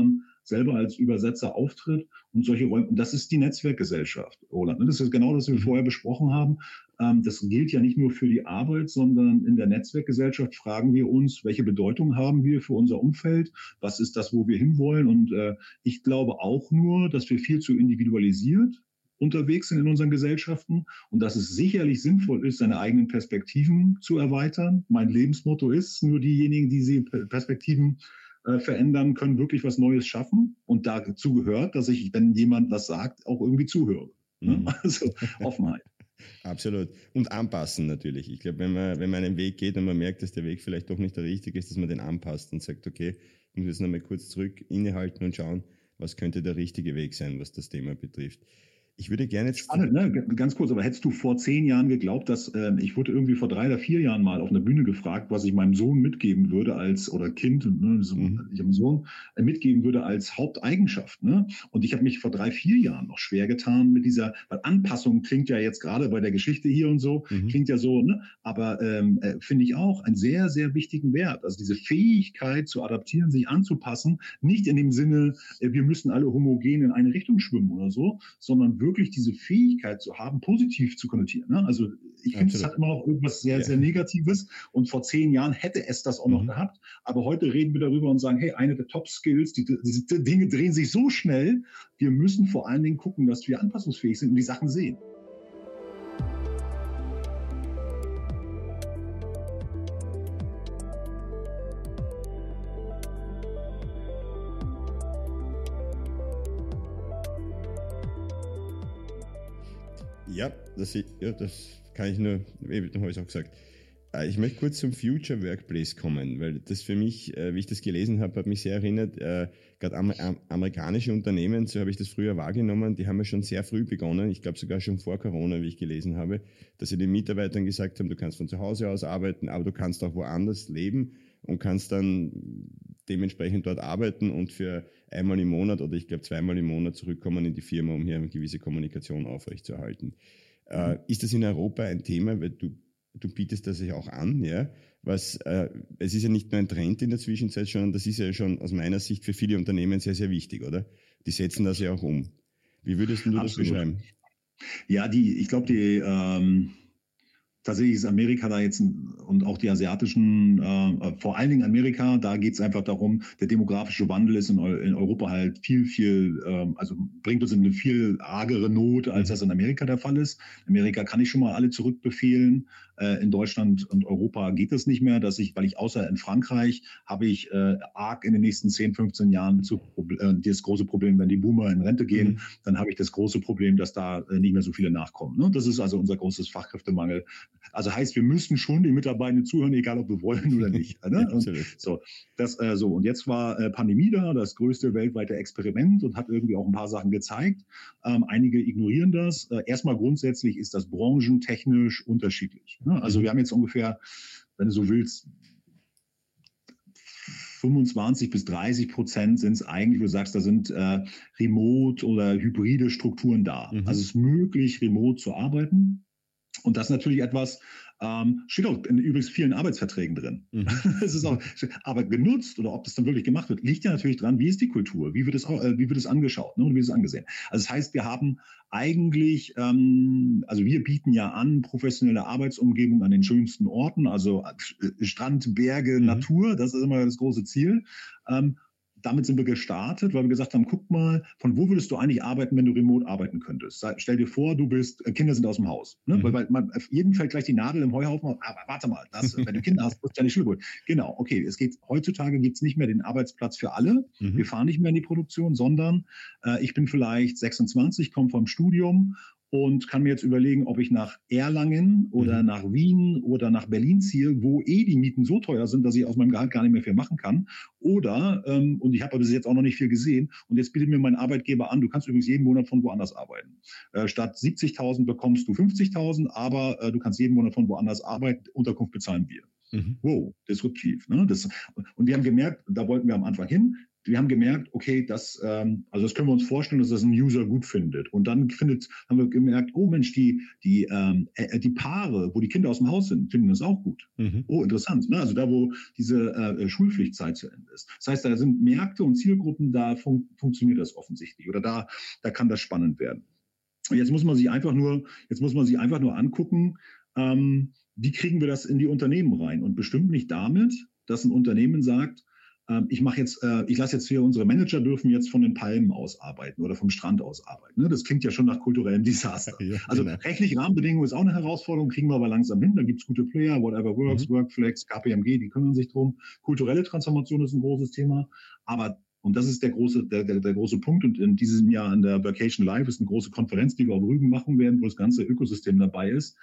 selber als Übersetzer auftritt und solche Räume. Und das ist die Netzwerkgesellschaft, Roland. Das ist genau das, was wir vorher besprochen haben. Das gilt ja nicht nur für die Arbeit, sondern in der Netzwerkgesellschaft fragen wir uns, welche Bedeutung haben wir für unser Umfeld? Was ist das, wo wir hinwollen? Und ich glaube auch nur, dass wir viel zu individualisiert unterwegs sind in unseren Gesellschaften und dass es sicherlich sinnvoll ist, seine eigenen Perspektiven zu erweitern. Mein Lebensmotto ist, nur diejenigen, die sie Perspektiven verändern, können wirklich was Neues schaffen. Und dazu gehört, dass ich, wenn jemand was sagt, auch irgendwie zuhöre. Mhm. Also Offenheit. Absolut. Und anpassen natürlich. Ich glaube, wenn man einen Weg geht und man merkt, dass der Weg vielleicht doch nicht der richtige ist, dass man den anpasst und sagt, okay, ich muss jetzt nochmal kurz zurück, innehalten und schauen, was könnte der richtige Weg sein, was das Thema betrifft. Ich würde gerne jetzt... Spannend, ne? Ganz kurz, aber hättest du vor 10 Jahren geglaubt, dass ich wurde irgendwie vor 3 oder 4 Jahren mal auf einer Bühne gefragt, was ich meinem Sohn mitgeben würde oder Kind, ne, ich habe einen Sohn, mitgeben würde als Haupteigenschaft. Ne? Und ich habe mich vor 3, 4 Jahren noch schwer getan mit dieser, weil Anpassung klingt ja jetzt gerade bei der Geschichte hier und so, klingt ja so, ne? Aber finde ich auch einen sehr, sehr wichtigen Wert. Also diese Fähigkeit zu adaptieren, sich anzupassen, nicht in dem Sinne, wir müssen alle homogen in eine Richtung schwimmen oder so, sondern wirklich diese Fähigkeit zu haben, positiv zu konnotieren. Ne? Also ich finde, es hat immer noch irgendwas sehr, sehr Negatives und vor 10 Jahren hätte es das auch noch gehabt. Aber heute reden wir darüber und sagen, hey, eine der Top-Skills, diese Dinge drehen sich so schnell, wir müssen vor allen Dingen gucken, dass wir anpassungsfähig sind und die Sachen sehen. Ja, das kann ich nur, habe ich auch gesagt. Ich möchte kurz zum Future Workplace kommen, weil das für mich, wie ich das gelesen habe, hat mich sehr erinnert, gerade amerikanische Unternehmen, so habe ich das früher wahrgenommen, die haben ja schon sehr früh begonnen, ich glaube sogar schon vor Corona, wie ich gelesen habe, dass sie den Mitarbeitern gesagt haben, du kannst von zu Hause aus arbeiten, aber du kannst auch woanders leben und kannst dann dementsprechend dort arbeiten und für einmal im Monat oder ich glaube 2-mal im Monat zurückkommen in die Firma, um hier eine gewisse Kommunikation aufrechtzuerhalten. Ist das in Europa ein Thema, weil du bietest das ja auch an, ja? Es ist ja nicht nur ein Trend in der Zwischenzeit, sondern das ist ja schon aus meiner Sicht für viele Unternehmen sehr, sehr wichtig, oder? Die setzen das ja auch um. Wie würdest du das beschreiben? Ja, ich glaube, tatsächlich ist Amerika da jetzt und auch die asiatischen, vor allen Dingen Amerika, da geht es einfach darum, der demografische Wandel ist in Europa halt viel, also bringt uns in eine viel argere Not, als das in Amerika der Fall ist. In Amerika kann ich schon mal alle zurückbefehlen. In Deutschland und Europa geht das nicht mehr, weil ich außer in Frankreich habe ich arg in den nächsten 10, 15 Jahren das große Problem, wenn die Boomer in Rente gehen, dann habe ich das große Problem, dass da nicht mehr so viele nachkommen. Ne? Das ist also unser großes Fachkräftemangel. Also heißt, wir müssten schon den Mitarbeitenden zuhören, egal ob wir wollen oder nicht. Ne? Und, und jetzt war Pandemie da, das größte weltweite Experiment und hat irgendwie auch ein paar Sachen gezeigt. Einige ignorieren das. Erstmal grundsätzlich ist das branchentechnisch unterschiedlich. Ne? Also wir haben jetzt ungefähr, wenn du so willst, 25-30% sind es eigentlich, wo du sagst, da sind remote oder hybride Strukturen da. Also es ist möglich, remote zu arbeiten. Und das ist natürlich etwas, steht auch in übrigens vielen Arbeitsverträgen drin. Das ist auch, aber genutzt oder ob das dann wirklich gemacht wird, liegt ja natürlich dran, wie ist die Kultur, wie wird es angeschaut, ne, und wie wird es angesehen. Also das heißt, wir haben eigentlich, also wir bieten ja an, professionelle Arbeitsumgebung an den schönsten Orten, also Strand, Berge, Natur, das ist immer das große Ziel. Damit sind wir gestartet, weil wir gesagt haben, guck mal, von wo würdest du eigentlich arbeiten, wenn du remote arbeiten könntest? Stell dir vor, Kinder sind aus dem Haus. Ne? Weil auf jeden Fall gleich die Nadel im Heuhaufen. Aber warte mal, wenn du Kinder hast, ist ja nicht schlimm. Genau, okay, heutzutage gibt es nicht mehr den Arbeitsplatz für alle. Wir fahren nicht mehr in die Produktion, sondern ich bin vielleicht 26, komme vom Studium und kann mir jetzt überlegen, ob ich nach Erlangen oder nach Wien oder nach Berlin ziehe, wo die Mieten so teuer sind, dass ich aus meinem Gehalt gar nicht mehr viel machen kann. Oder, und ich habe bis jetzt auch noch nicht viel gesehen, und jetzt bietet mir mein Arbeitgeber an, du kannst übrigens jeden Monat von woanders arbeiten. Statt 70.000 bekommst du 50.000, aber du kannst jeden Monat von woanders arbeiten, Unterkunft bezahlen wir. Wow, disruptiv. Ne? Und wir haben gemerkt, da wollten wir am Anfang hin. wir haben gemerkt, okay, das können wir uns vorstellen, dass das ein User gut findet. Und dann haben wir gemerkt, oh Mensch, die Paare, wo die Kinder aus dem Haus sind, finden das auch gut. Oh, interessant. Ne? Also da, wo diese Schulpflichtzeit zu Ende ist. Das heißt, da sind Märkte und Zielgruppen, da funktioniert das offensichtlich. Oder da kann das spannend werden. Und jetzt muss man sich einfach nur angucken, wie kriegen wir das in die Unternehmen rein? Und bestimmt nicht damit, dass ein Unternehmen sagt, ich lasse jetzt hier, unsere Manager dürfen jetzt von den Palmen aus arbeiten oder vom Strand aus arbeiten. Ne? Das klingt ja schon nach kulturellem Desaster. Ja, also rechtliche Rahmenbedingungen ist auch eine Herausforderung, kriegen wir aber langsam hin. Da gibt es gute Player, Whatever Works, Workflex, KPMG, die kümmern sich drum. Kulturelle Transformation ist ein großes Thema, und das ist der große Punkt. Und in diesem Jahr an der Vacation Live ist eine große Konferenz, die wir auf Rügen machen werden, wo das ganze Ökosystem dabei ist.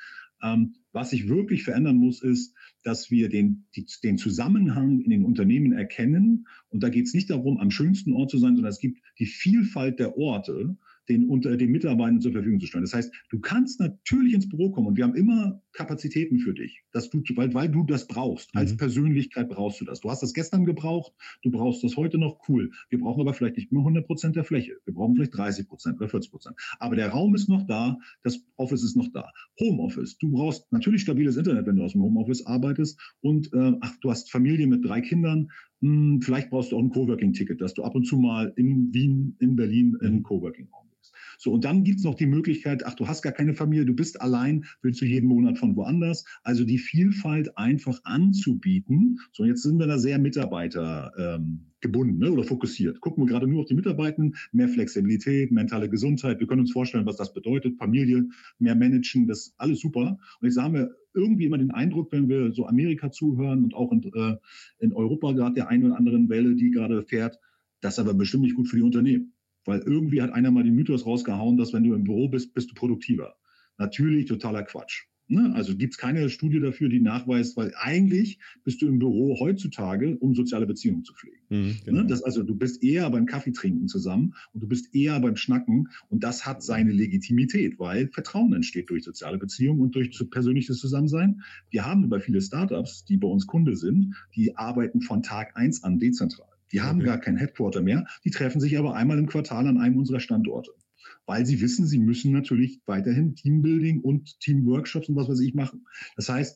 Was sich wirklich verändern muss, ist, dass wir den Zusammenhang in den Unternehmen erkennen. Und da geht es nicht darum, am schönsten Ort zu sein, sondern es gibt die Vielfalt der Orte, den Mitarbeitern zur Verfügung zu stellen. Das heißt, du kannst natürlich ins Büro kommen und wir haben immer Kapazitäten für dich, weil du das brauchst. Als Persönlichkeit brauchst du das. Du hast das gestern gebraucht, du brauchst das heute noch, cool. Wir brauchen aber vielleicht nicht mehr 100% der Fläche. Wir brauchen vielleicht 30% oder 40%. Aber der Raum ist noch da, das Office ist noch da. Homeoffice, du brauchst natürlich stabiles Internet, wenn du aus dem Homeoffice arbeitest und du hast Familie mit 3 Kindern, vielleicht brauchst du auch ein Coworking-Ticket, dass du ab und zu mal in Wien, in Berlin in Coworking-Raum bist. So, und dann gibt es noch die Möglichkeit, du hast gar keine Familie, du bist allein, willst du jeden Monat von woanders. Also die Vielfalt einfach anzubieten. So, jetzt sind wir da sehr Mitarbeiter gebunden, ne, oder fokussiert. Gucken wir gerade nur auf die Mitarbeitenden, mehr Flexibilität, mentale Gesundheit. Wir können uns vorstellen, was das bedeutet. Familie, mehr managen, das ist alles super. Und jetzt haben wir irgendwie immer den Eindruck, wenn wir so Amerika zuhören und auch in Europa gerade der einen oder anderen Welle, die gerade fährt, das ist aber bestimmt nicht gut für die Unternehmen. Weil irgendwie hat einer mal den Mythos rausgehauen, dass wenn du im Büro bist, bist du produktiver. Natürlich totaler Quatsch. Ne? Also gibt es keine Studie dafür, die nachweist, weil eigentlich bist du im Büro heutzutage, um soziale Beziehungen zu pflegen. Genau. Ne? Also du bist eher beim Kaffee trinken zusammen und du bist eher beim Schnacken und das hat seine Legitimität, weil Vertrauen entsteht durch soziale Beziehungen und durch persönliches Zusammensein. Wir haben aber viele Startups, die bei uns Kunde sind, die arbeiten von Tag 1 an dezentral. Die haben gar kein Headquarter mehr, die treffen sich aber einmal im Quartal an einem unserer Standorte. Weil sie wissen, sie müssen natürlich weiterhin Teambuilding und Teamworkshops und was weiß ich machen. Das heißt,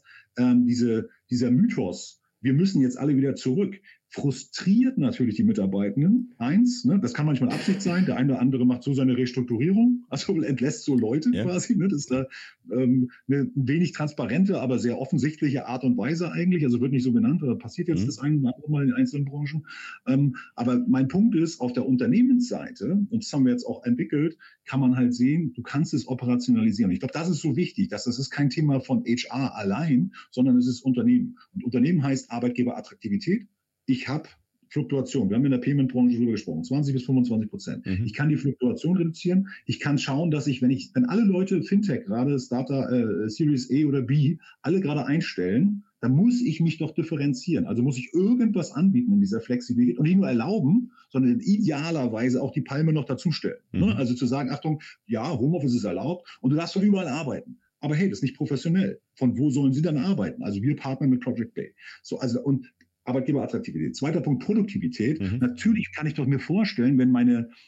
dieser Mythos, wir müssen jetzt alle wieder zurück, frustriert natürlich die Mitarbeitenden. Ne, das kann manchmal Absicht sein. Der eine oder andere macht so seine Restrukturierung, also entlässt so Leute quasi. Ne, das ist da eine wenig transparente, aber sehr offensichtliche Art und Weise eigentlich. Also wird nicht so genannt, aber passiert jetzt das eine oder andere Mal in einzelnen Branchen. Aber mein Punkt ist, auf der Unternehmensseite, und das haben wir jetzt auch entwickelt, kann man halt sehen, du kannst es operationalisieren. Ich glaube, das ist so wichtig, dass das ist kein Thema von HR allein, sondern es ist Unternehmen. Und Unternehmen heißt Arbeitgeberattraktivität. Ich habe Fluktuation. Wir haben in der Payment-Branche drüber gesprochen, 20-25%. Ich kann die Fluktuation reduzieren. Ich kann schauen, dass wenn alle Leute Fintech, gerade Starter, Series A oder B, alle gerade einstellen, dann muss ich mich doch differenzieren. Also muss ich irgendwas anbieten in dieser Flexibilität und nicht nur erlauben, sondern idealerweise auch die Palme noch dazustellen. Ne? Also zu sagen, Achtung, ja, Homeoffice ist erlaubt und du darfst von überall arbeiten. Aber hey, das ist nicht professionell. Von wo sollen sie dann arbeiten? Also wir partnern mit Project Bay. So, und Arbeitgeberattraktivität. Zweiter Punkt, Produktivität. Natürlich kann ich doch mir vorstellen, wenn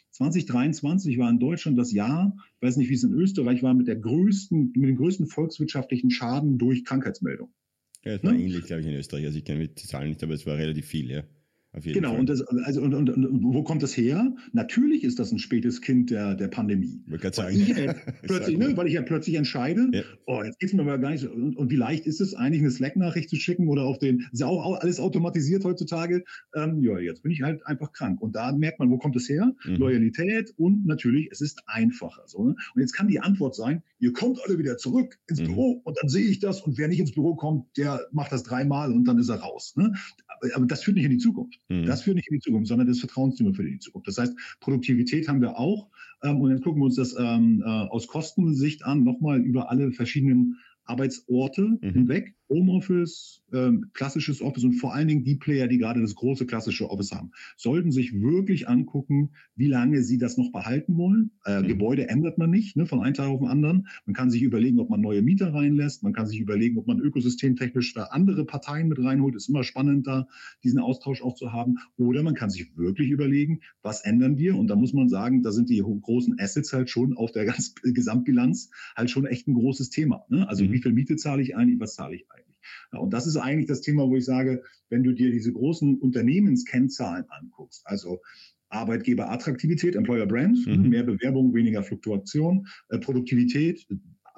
2023 war in Deutschland das Jahr, ich weiß nicht, wie es in Österreich war, mit dem größten volkswirtschaftlichen Schaden durch Krankheitsmeldung. Ja, es war ähnlich, glaube ich, in Österreich. Also ich kenne die Zahlen nicht, aber es war relativ viel, ja. Auf jeden Fall. Und wo kommt das her? Natürlich ist das ein spätes Kind der Pandemie. Ich kann sagen. Weil ich ja plötzlich entscheide, jetzt geht es mir aber gar nicht so. Und wie leicht ist es eigentlich, eine Slack-Nachricht zu schicken oder ist ja auch alles automatisiert heutzutage. Jetzt bin ich halt einfach krank. Und da merkt man, wo kommt es her? Loyalität und natürlich, es ist einfacher. So, ne? Und jetzt kann die Antwort sein, ihr kommt alle wieder zurück ins Büro und dann sehe ich das und wer nicht ins Büro kommt, der macht das 3-mal und dann ist er raus. Ne? Aber das führt nicht in die Zukunft. Das führt nicht in die Zukunft, sondern das Vertrauensthema für die Zukunft. Das heißt, Produktivität haben wir auch. Und jetzt gucken wir uns das aus Kostensicht an, nochmal über alle verschiedenen Arbeitsorte hinweg. Homeoffice, klassisches Office und vor allen Dingen die Player, die gerade das große klassische Office haben, sollten sich wirklich angucken, wie lange sie das noch behalten wollen. Gebäude ändert man nicht, ne, von einem Tag auf den anderen. Man kann sich überlegen, ob man neue Mieter reinlässt. Man kann sich überlegen, ob man ökosystemtechnisch da andere Parteien mit reinholt. Ist immer spannend, da diesen Austausch auch zu haben. Oder man kann sich wirklich überlegen, was ändern wir? Und da muss man sagen, da sind die großen Assets halt schon auf der Gesamtbilanz halt schon echt ein großes Thema. Ne? Also wie viel Miete zahle ich eigentlich, was zahle ich eigentlich? Ja, und das ist eigentlich das Thema, wo ich sage, wenn du dir diese großen Unternehmenskennzahlen anguckst, also Arbeitgeberattraktivität, Employer Brand, mehr Bewerbung, weniger Fluktuation, Produktivität,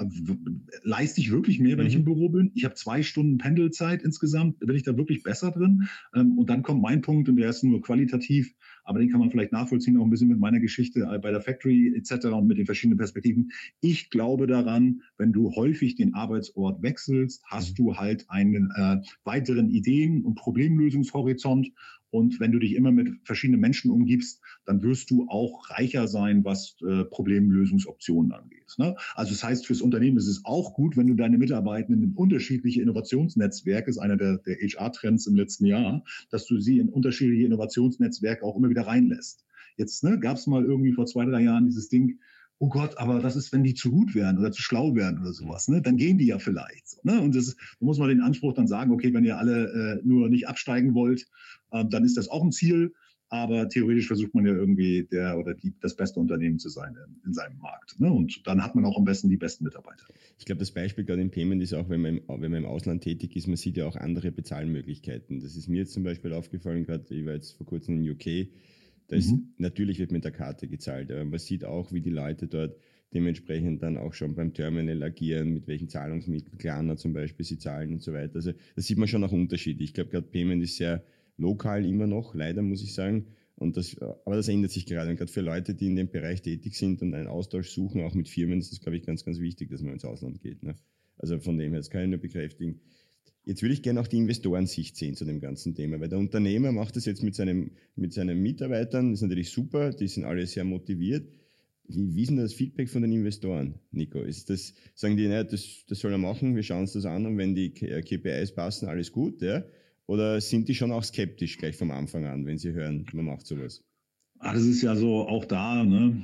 leiste ich wirklich mehr, wenn ich im Büro bin? Ich habe 2 Stunden Pendelzeit insgesamt, bin ich da wirklich besser drin? Und dann kommt mein Punkt, und der ist nur qualitativ, aber den kann man vielleicht nachvollziehen, auch ein bisschen mit meiner Geschichte bei der Factory etc. und mit den verschiedenen Perspektiven. Ich glaube daran, wenn du häufig den Arbeitsort wechselst, hast du halt einen weiteren Ideen- und Problemlösungshorizont. Und wenn du dich immer mit verschiedenen Menschen umgibst, dann wirst du auch reicher sein, was Problemlösungsoptionen angeht. Ne? Also das heißt, fürs Unternehmen ist es auch gut, wenn du deine Mitarbeitenden in unterschiedliche Innovationsnetzwerke, ist einer der HR-Trends im letzten Jahr, dass du sie in unterschiedliche Innovationsnetzwerke auch immer wieder reinlässt. Jetzt gab es mal irgendwie vor 2, 3 Jahren dieses Ding, oh Gott, aber das ist, wenn die zu gut werden oder zu schlau werden oder sowas, ne? Dann gehen die ja vielleicht. So, ne? Und da muss man den Anspruch dann sagen, okay, wenn ihr alle nur nicht absteigen wollt, dann ist das auch ein Ziel. Aber theoretisch versucht man ja irgendwie das beste Unternehmen zu sein in seinem Markt. Ne? Und dann hat man auch am besten die besten Mitarbeiter. Ich glaube, das Beispiel gerade im Payment ist auch, wenn man im Ausland tätig ist, man sieht ja auch andere Bezahlmöglichkeiten. Das ist mir jetzt zum Beispiel aufgefallen, gerade ich war jetzt vor kurzem in UK, da ist, natürlich wird mit der Karte gezahlt, aber man sieht auch, wie die Leute dort dementsprechend dann auch schon beim Terminal agieren, mit welchen Zahlungsmitteln, Klarna zum Beispiel, sie zahlen und so weiter. Also da sieht man schon auch Unterschiede. Ich glaube, gerade Payment ist sehr lokal immer noch, leider muss ich sagen. Aber das ändert sich gerade. Und gerade für Leute, die in dem Bereich tätig sind und einen Austausch suchen, auch mit Firmen, ist das, glaube ich, ganz, ganz wichtig, dass man ins Ausland geht. Ne? Also von dem her, das kann ich nur bekräftigen. Jetzt würde ich gerne auch die Investorensicht sehen zu dem ganzen Thema, weil der Unternehmer macht das jetzt mit seinen Mitarbeitern, das ist natürlich super, die sind alle sehr motiviert. Wie ist denn das Feedback von den Investoren, Nico? Sagen die, naja, das soll er machen, wir schauen uns das an und wenn die KPIs passen, alles gut, ja? Oder sind die schon auch skeptisch gleich vom Anfang an, wenn sie hören, man macht sowas? Das ist ja so, auch da, ne?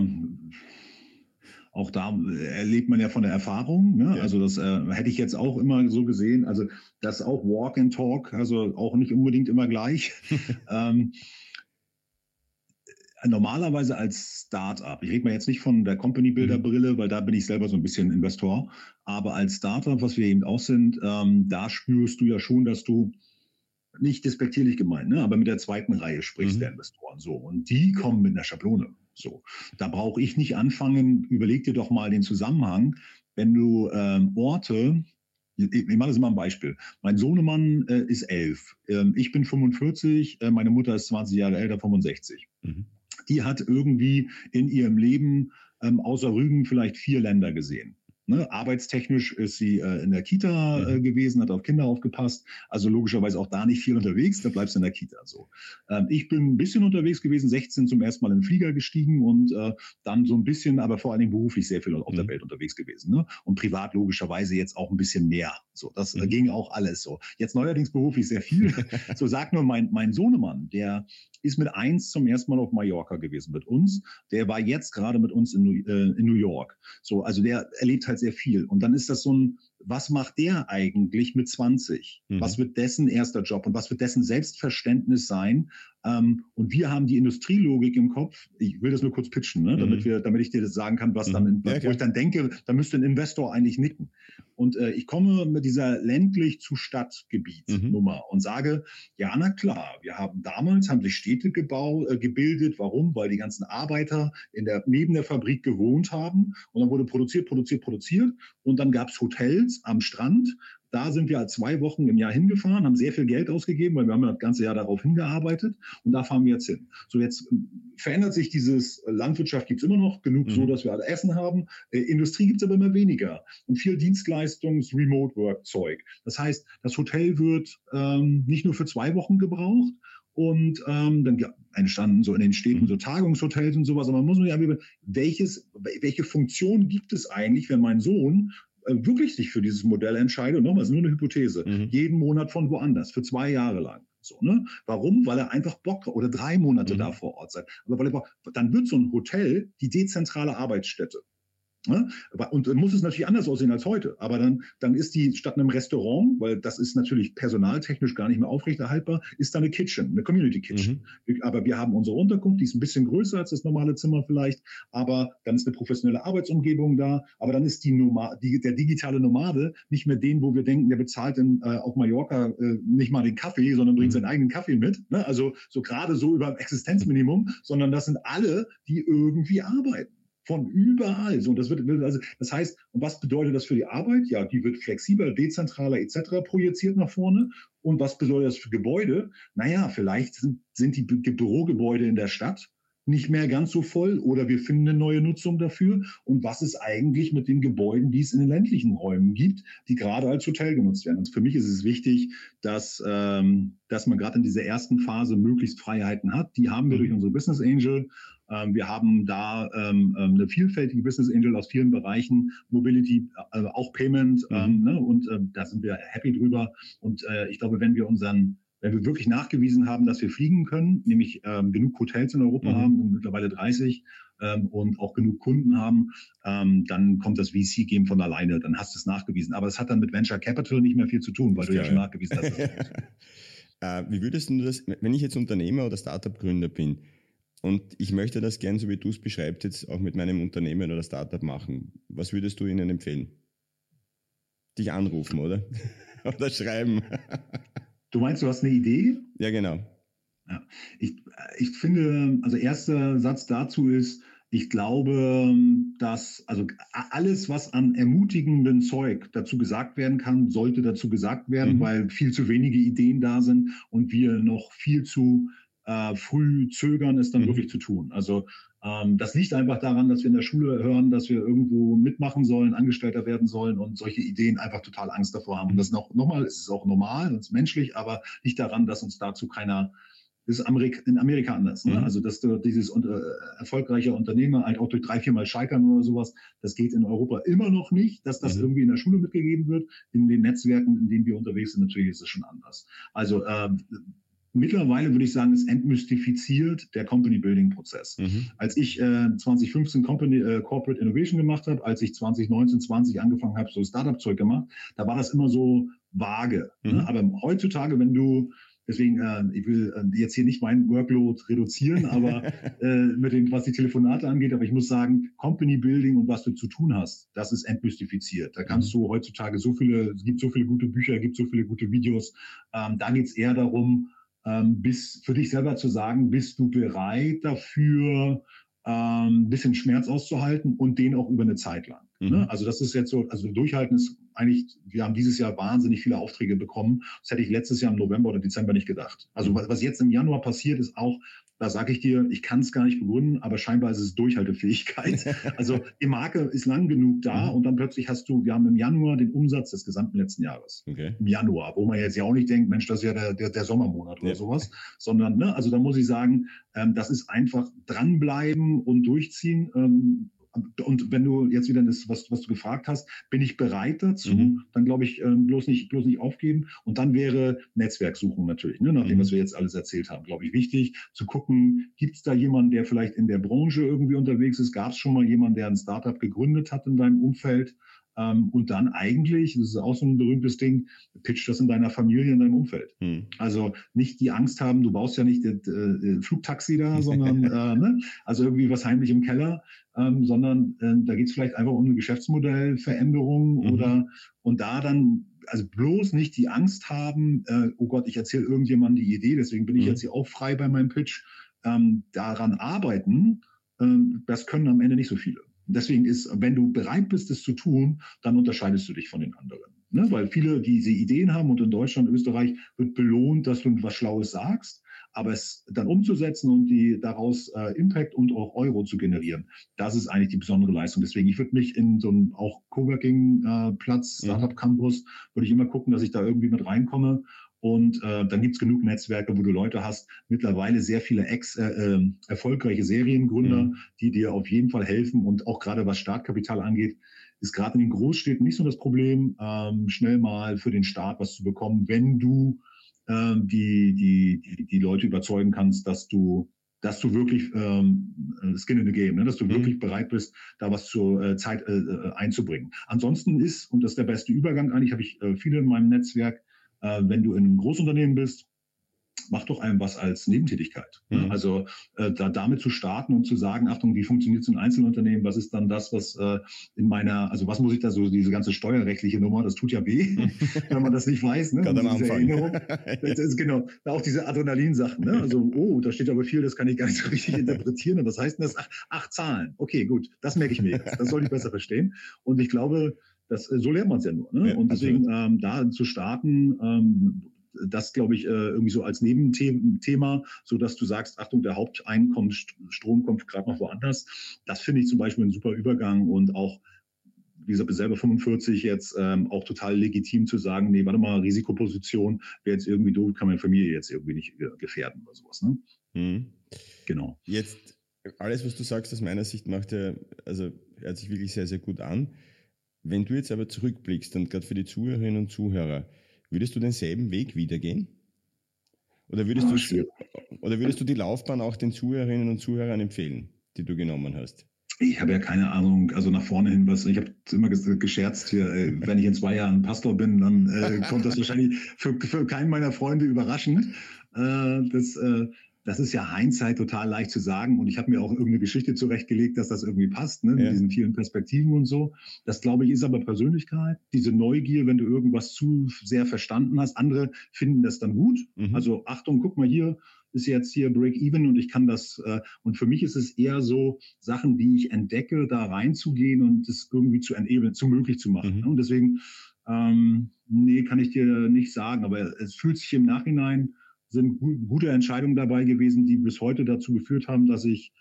Auch da erlebt man ja von der Erfahrung. Ne? Ja. Also das hätte ich jetzt auch immer so gesehen. Also das auch Walk and Talk, also auch nicht unbedingt immer gleich. Normalerweise als Startup, ich rede mal jetzt nicht von der Company-Builder-Brille, weil da bin ich selber so ein bisschen Investor, aber als Startup, was wir eben auch sind, da spürst du ja schon, dass du nicht despektierlich gemeint, ne? Aber mit der zweiten Reihe sprichst der Investoren so. Und die kommen mit einer Schablone. So. Da brauche ich nicht anfangen, überleg dir doch mal den Zusammenhang, wenn du Orte, ich mache das mal ein Beispiel. Mein Sohnemann ist 11, ich bin 45, meine Mutter ist 20 Jahre älter, 65. Die hat irgendwie in ihrem Leben außer Rügen vielleicht 4 Länder gesehen. Ne, arbeitstechnisch ist sie in der Kita gewesen, hat auf Kinder aufgepasst, also logischerweise auch da nicht viel unterwegs, da bleibst du in der Kita so. Ich bin ein bisschen unterwegs gewesen, 16 zum ersten Mal in den Flieger gestiegen und dann so ein bisschen, aber vor allen Dingen beruflich sehr viel auf der Welt unterwegs gewesen. Ne? Und privat logischerweise jetzt auch ein bisschen mehr. So, das ging auch alles so. Jetzt neuerdings beruflich sehr viel. So sagt nur mein Sohnemann, der ist mit 1 zum ersten Mal auf Mallorca gewesen mit uns. Der war jetzt gerade mit uns in New York. So, also der erlebt halt sehr viel. Und dann ist das so ein, was macht der eigentlich mit 20? Was wird dessen erster Job und was wird dessen Selbstverständnis sein? Und wir haben die Industrielogik im Kopf. Ich will das nur kurz pitchen, ne? damit ich dir das sagen kann, was dann, wo ich dann denke, da müsste ein Investor eigentlich nicken. Und ich komme mit dieser ländlich zu Stadtgebiet-Nummer und sage, ja, na klar, haben sich Städte gebildet. Warum? Weil die ganzen Arbeiter neben der Fabrik gewohnt haben und dann wurde produziert und dann gab es Hotels am Strand. Da sind wir 2 Wochen im Jahr hingefahren, haben sehr viel Geld ausgegeben, weil wir haben das ganze Jahr darauf hingearbeitet und da fahren wir jetzt hin. So, jetzt verändert sich dieses Landwirtschaft, gibt es immer noch genug so, dass wir alle Essen haben. Industrie gibt es aber immer weniger und viel Dienstleistungs-Remote-Work-Zeug. Das heißt, das Hotel wird nicht nur für 2 Wochen gebraucht, und dann entstanden so in den Städten so Tagungshotels und sowas. Aber man muss sich ja, welche Funktion gibt es eigentlich, wenn mein Sohn wirklich sich für dieses Modell entscheidet, und nochmal, es ist nur eine Hypothese, jeden Monat von woanders, für 2 Jahre lang. So, ne? Warum? Weil er einfach Bock oder 3 Monate da vor Ort sein. Aber weil er dann wird so ein Hotel die dezentrale Arbeitsstätte. Ne? Und muss es natürlich anders aussehen als heute. Aber dann ist die statt einem Restaurant, weil das ist natürlich personaltechnisch gar nicht mehr aufrechterhaltbar, ist da eine Kitchen, eine Community Kitchen. Aber wir haben unsere Unterkunft, die ist ein bisschen größer als das normale Zimmer vielleicht, aber dann ist eine professionelle Arbeitsumgebung da. Aber dann ist der digitale Nomade nicht mehr den, wo wir denken, der bezahlt auf Mallorca nicht mal den Kaffee, sondern bringt seinen eigenen Kaffee mit. Ne? Also so gerade so über Existenzminimum, sondern das sind alle, die irgendwie arbeiten. Von überall. So, das heißt, und was bedeutet das für die Arbeit? Ja, die wird flexibler, dezentraler etc. projiziert nach vorne. Und was bedeutet das für Gebäude? Naja, vielleicht sind die Bürogebäude in der Stadt nicht mehr ganz so voll oder wir finden eine neue Nutzung dafür. Und was ist eigentlich mit den Gebäuden, die es in den ländlichen Räumen gibt, die gerade als Hotel genutzt werden? Und für mich ist es wichtig, dass man gerade in dieser ersten Phase möglichst Freiheiten hat. Die haben wir durch unsere Business Angel. Wir haben da eine vielfältige Business Angel aus vielen Bereichen, Mobility, auch Payment, ne? Und da sind wir happy drüber. Und ich glaube, wenn wir wirklich nachgewiesen haben, dass wir fliegen können, nämlich genug Hotels in Europa haben, mittlerweile 30, und auch genug Kunden haben, dann kommt das VC-Game von alleine, dann hast du es nachgewiesen. Aber es hat dann mit Venture Capital nicht mehr viel zu tun, weil du ja schon nachgewiesen hast. Wie würdest du das, wenn ich jetzt Unternehmer oder Startup-Gründer bin und ich möchte das gern, so wie du es beschreibst, jetzt auch mit meinem Unternehmen oder Startup machen, was würdest du ihnen empfehlen? Dich anrufen, oder? Oder schreiben? Du meinst, du hast eine Idee? Ja, genau. Ja. Ich finde, also erster Satz dazu ist, ich glaube, dass also alles, was an ermutigenden Zeug dazu gesagt werden kann, sollte dazu gesagt werden, weil viel zu wenige Ideen da sind und wir noch viel zu früh zögern, es dann wirklich zu tun. Also das liegt einfach daran, dass wir in der Schule hören, dass wir irgendwo mitmachen sollen, Angestellter werden sollen und solche Ideen einfach total Angst davor haben. Und das nochmal, es ist auch normal, es ist menschlich, aber nicht daran, dass uns dazu keiner, das ist in Amerika anders. Ne? Also dass dieses erfolgreiche Unternehmer halt auch durch 3-4 Mal scheitern oder sowas, das geht in Europa immer noch nicht, dass das irgendwie in der Schule mitgegeben wird. In den Netzwerken, in denen wir unterwegs sind, natürlich ist es schon anders. Also mittlerweile würde ich sagen, es entmystifiziert der Company-Building-Prozess. Als ich 2015 Corporate Innovation gemacht habe, als ich 2019, 20 angefangen habe, so Startup-Zeug gemacht, da war das immer so vage. Ne? Aber heutzutage, wenn du, deswegen, ich will jetzt hier nicht meinen Workload reduzieren, aber was die Telefonate angeht, aber ich muss sagen, Company Building und was du zu tun hast, das ist entmystifiziert. Da kannst du heutzutage es gibt so viele gute Bücher, gibt so viele gute Videos. Da geht es eher darum, für dich selber zu sagen, bist du bereit dafür, ein bisschen Schmerz auszuhalten und den auch über eine Zeit lang. Ne? Also das ist jetzt so, also durchhalten ist eigentlich, wir haben dieses Jahr wahnsinnig viele Aufträge bekommen. Das hätte ich letztes Jahr im November oder Dezember nicht gedacht. Also was jetzt im Januar passiert, ist auch, da sage ich dir, ich kann es gar nicht begründen, aber scheinbar ist es Durchhaltefähigkeit. Also die Marke ist lang genug da und dann plötzlich wir haben im Januar den Umsatz des gesamten letzten Jahres. Okay. Im Januar, wo man jetzt ja auch nicht denkt, Mensch, das ist ja der Sommermonat oder sowas, sondern, ne, also da muss ich sagen, das ist einfach dranbleiben und durchziehen. Und wenn du jetzt wieder was du gefragt hast, bin ich bereit dazu, dann glaube ich, bloß nicht aufgeben. Und dann wäre Netzwerksuchen natürlich, ne, nach dem, was wir jetzt alles erzählt haben, glaube ich, wichtig zu gucken, gibt es da jemanden, der vielleicht in der Branche irgendwie unterwegs ist? Gab es schon mal jemanden, der ein Startup gegründet hat in deinem Umfeld? Und dann eigentlich, das ist auch so ein berühmtes Ding, pitch das in deiner Familie, in deinem Umfeld. Also nicht die Angst haben, du baust ja nicht das Flugtaxi da, sondern ne? Also irgendwie was heimlich im Keller, sondern da geht es vielleicht einfach um eine Geschäftsmodellveränderung und da dann, also bloß nicht die Angst haben, oh Gott, ich erzähle irgendjemandem die Idee, deswegen bin ich jetzt hier auch frei bei meinem Pitch, daran arbeiten, das können am Ende nicht so viele. Deswegen wenn du bereit bist, es zu tun, dann unterscheidest du dich von den anderen. Ne? Weil viele diese Ideen haben und in Deutschland, Österreich wird belohnt, dass du was Schlaues sagst, aber es dann umzusetzen und daraus Impact und auch Euro zu generieren, das ist eigentlich die besondere Leistung. Deswegen, ich würde mich in so einem auch Coworking-Platz, Startup-Campus, würde ich immer gucken, dass ich da irgendwie mit reinkomme. Und dann gibt es genug Netzwerke, wo du Leute hast, mittlerweile sehr viele erfolgreiche Seriengründer, die dir auf jeden Fall helfen. Und auch gerade was Startkapital angeht, ist gerade in den Großstädten nicht so das Problem, schnell mal für den Staat was zu bekommen, wenn du die Leute überzeugen kannst, dass du wirklich Skin in the Game, ne? Dass du wirklich bereit bist, da was zur Zeit einzubringen. Ansonsten ist, und das ist der beste Übergang eigentlich, habe ich viele in meinem Netzwerk, wenn du in einem Großunternehmen bist, mach doch einem was als Nebentätigkeit. Also damit zu starten und zu sagen, Achtung, wie funktioniert es in Einzelunternehmen? Was ist dann das, was also was muss ich da so, diese ganze steuerrechtliche Nummer, das tut ja weh, wenn man das nicht weiß. Ne? Gerade am Anfang. Erinnerung, das ist genau, auch diese Adrenalinsachen. Ne? Also, da steht aber viel, das kann ich gar nicht so richtig interpretieren. Und was heißt denn das? Ach, Zahlen. Okay, gut, das merke ich mir jetzt. Das soll ich besser verstehen. Und ich glaube, so lernt man es ja nur. Ne? Ja, und deswegen da zu starten, das, glaube ich, irgendwie so als Nebenthema, so dass du sagst, Achtung, der Haupteinkommensstrom kommt gerade noch woanders. Das finde ich zum Beispiel ein super Übergang und auch, wie gesagt, selber 45 jetzt auch total legitim zu sagen, nee, warte mal, Risikoposition wäre jetzt irgendwie doof, kann meine Familie jetzt irgendwie nicht gefährden oder sowas. Ne? Genau. Jetzt, alles, was du sagst, aus meiner Sicht hört sich wirklich sehr, sehr gut an. Wenn du jetzt aber zurückblickst und gerade für die Zuhörerinnen und Zuhörer, würdest du denselben Weg wieder gehen? Oder würdest du die Laufbahn auch den Zuhörerinnen und Zuhörern empfehlen, die du genommen hast? Ich habe ja keine Ahnung, also nach vorne hin ich habe immer gescherzt hier, wenn ich in 2 Jahren Pastor bin, dann kommt das wahrscheinlich für keinen meiner Freunde überraschend. Das ist ja Hindsight total leicht zu sagen und ich habe mir auch irgendeine Geschichte zurechtgelegt, dass das irgendwie passt, ne, mit diesen vielen Perspektiven und so. Das, glaube ich, ist aber Persönlichkeit, diese Neugier, wenn du irgendwas zu sehr verstanden hast. Andere finden das dann gut. Also Achtung, guck mal hier, ist jetzt hier Break-Even und ich kann das, und für mich ist es eher so, Sachen, die ich entdecke, da reinzugehen und das irgendwie zu enablen, zu möglich zu machen. Und deswegen, nee, kann ich dir nicht sagen, aber es fühlt sich im Nachhinein, sind gute Entscheidungen dabei gewesen, die bis heute dazu geführt haben, dass ich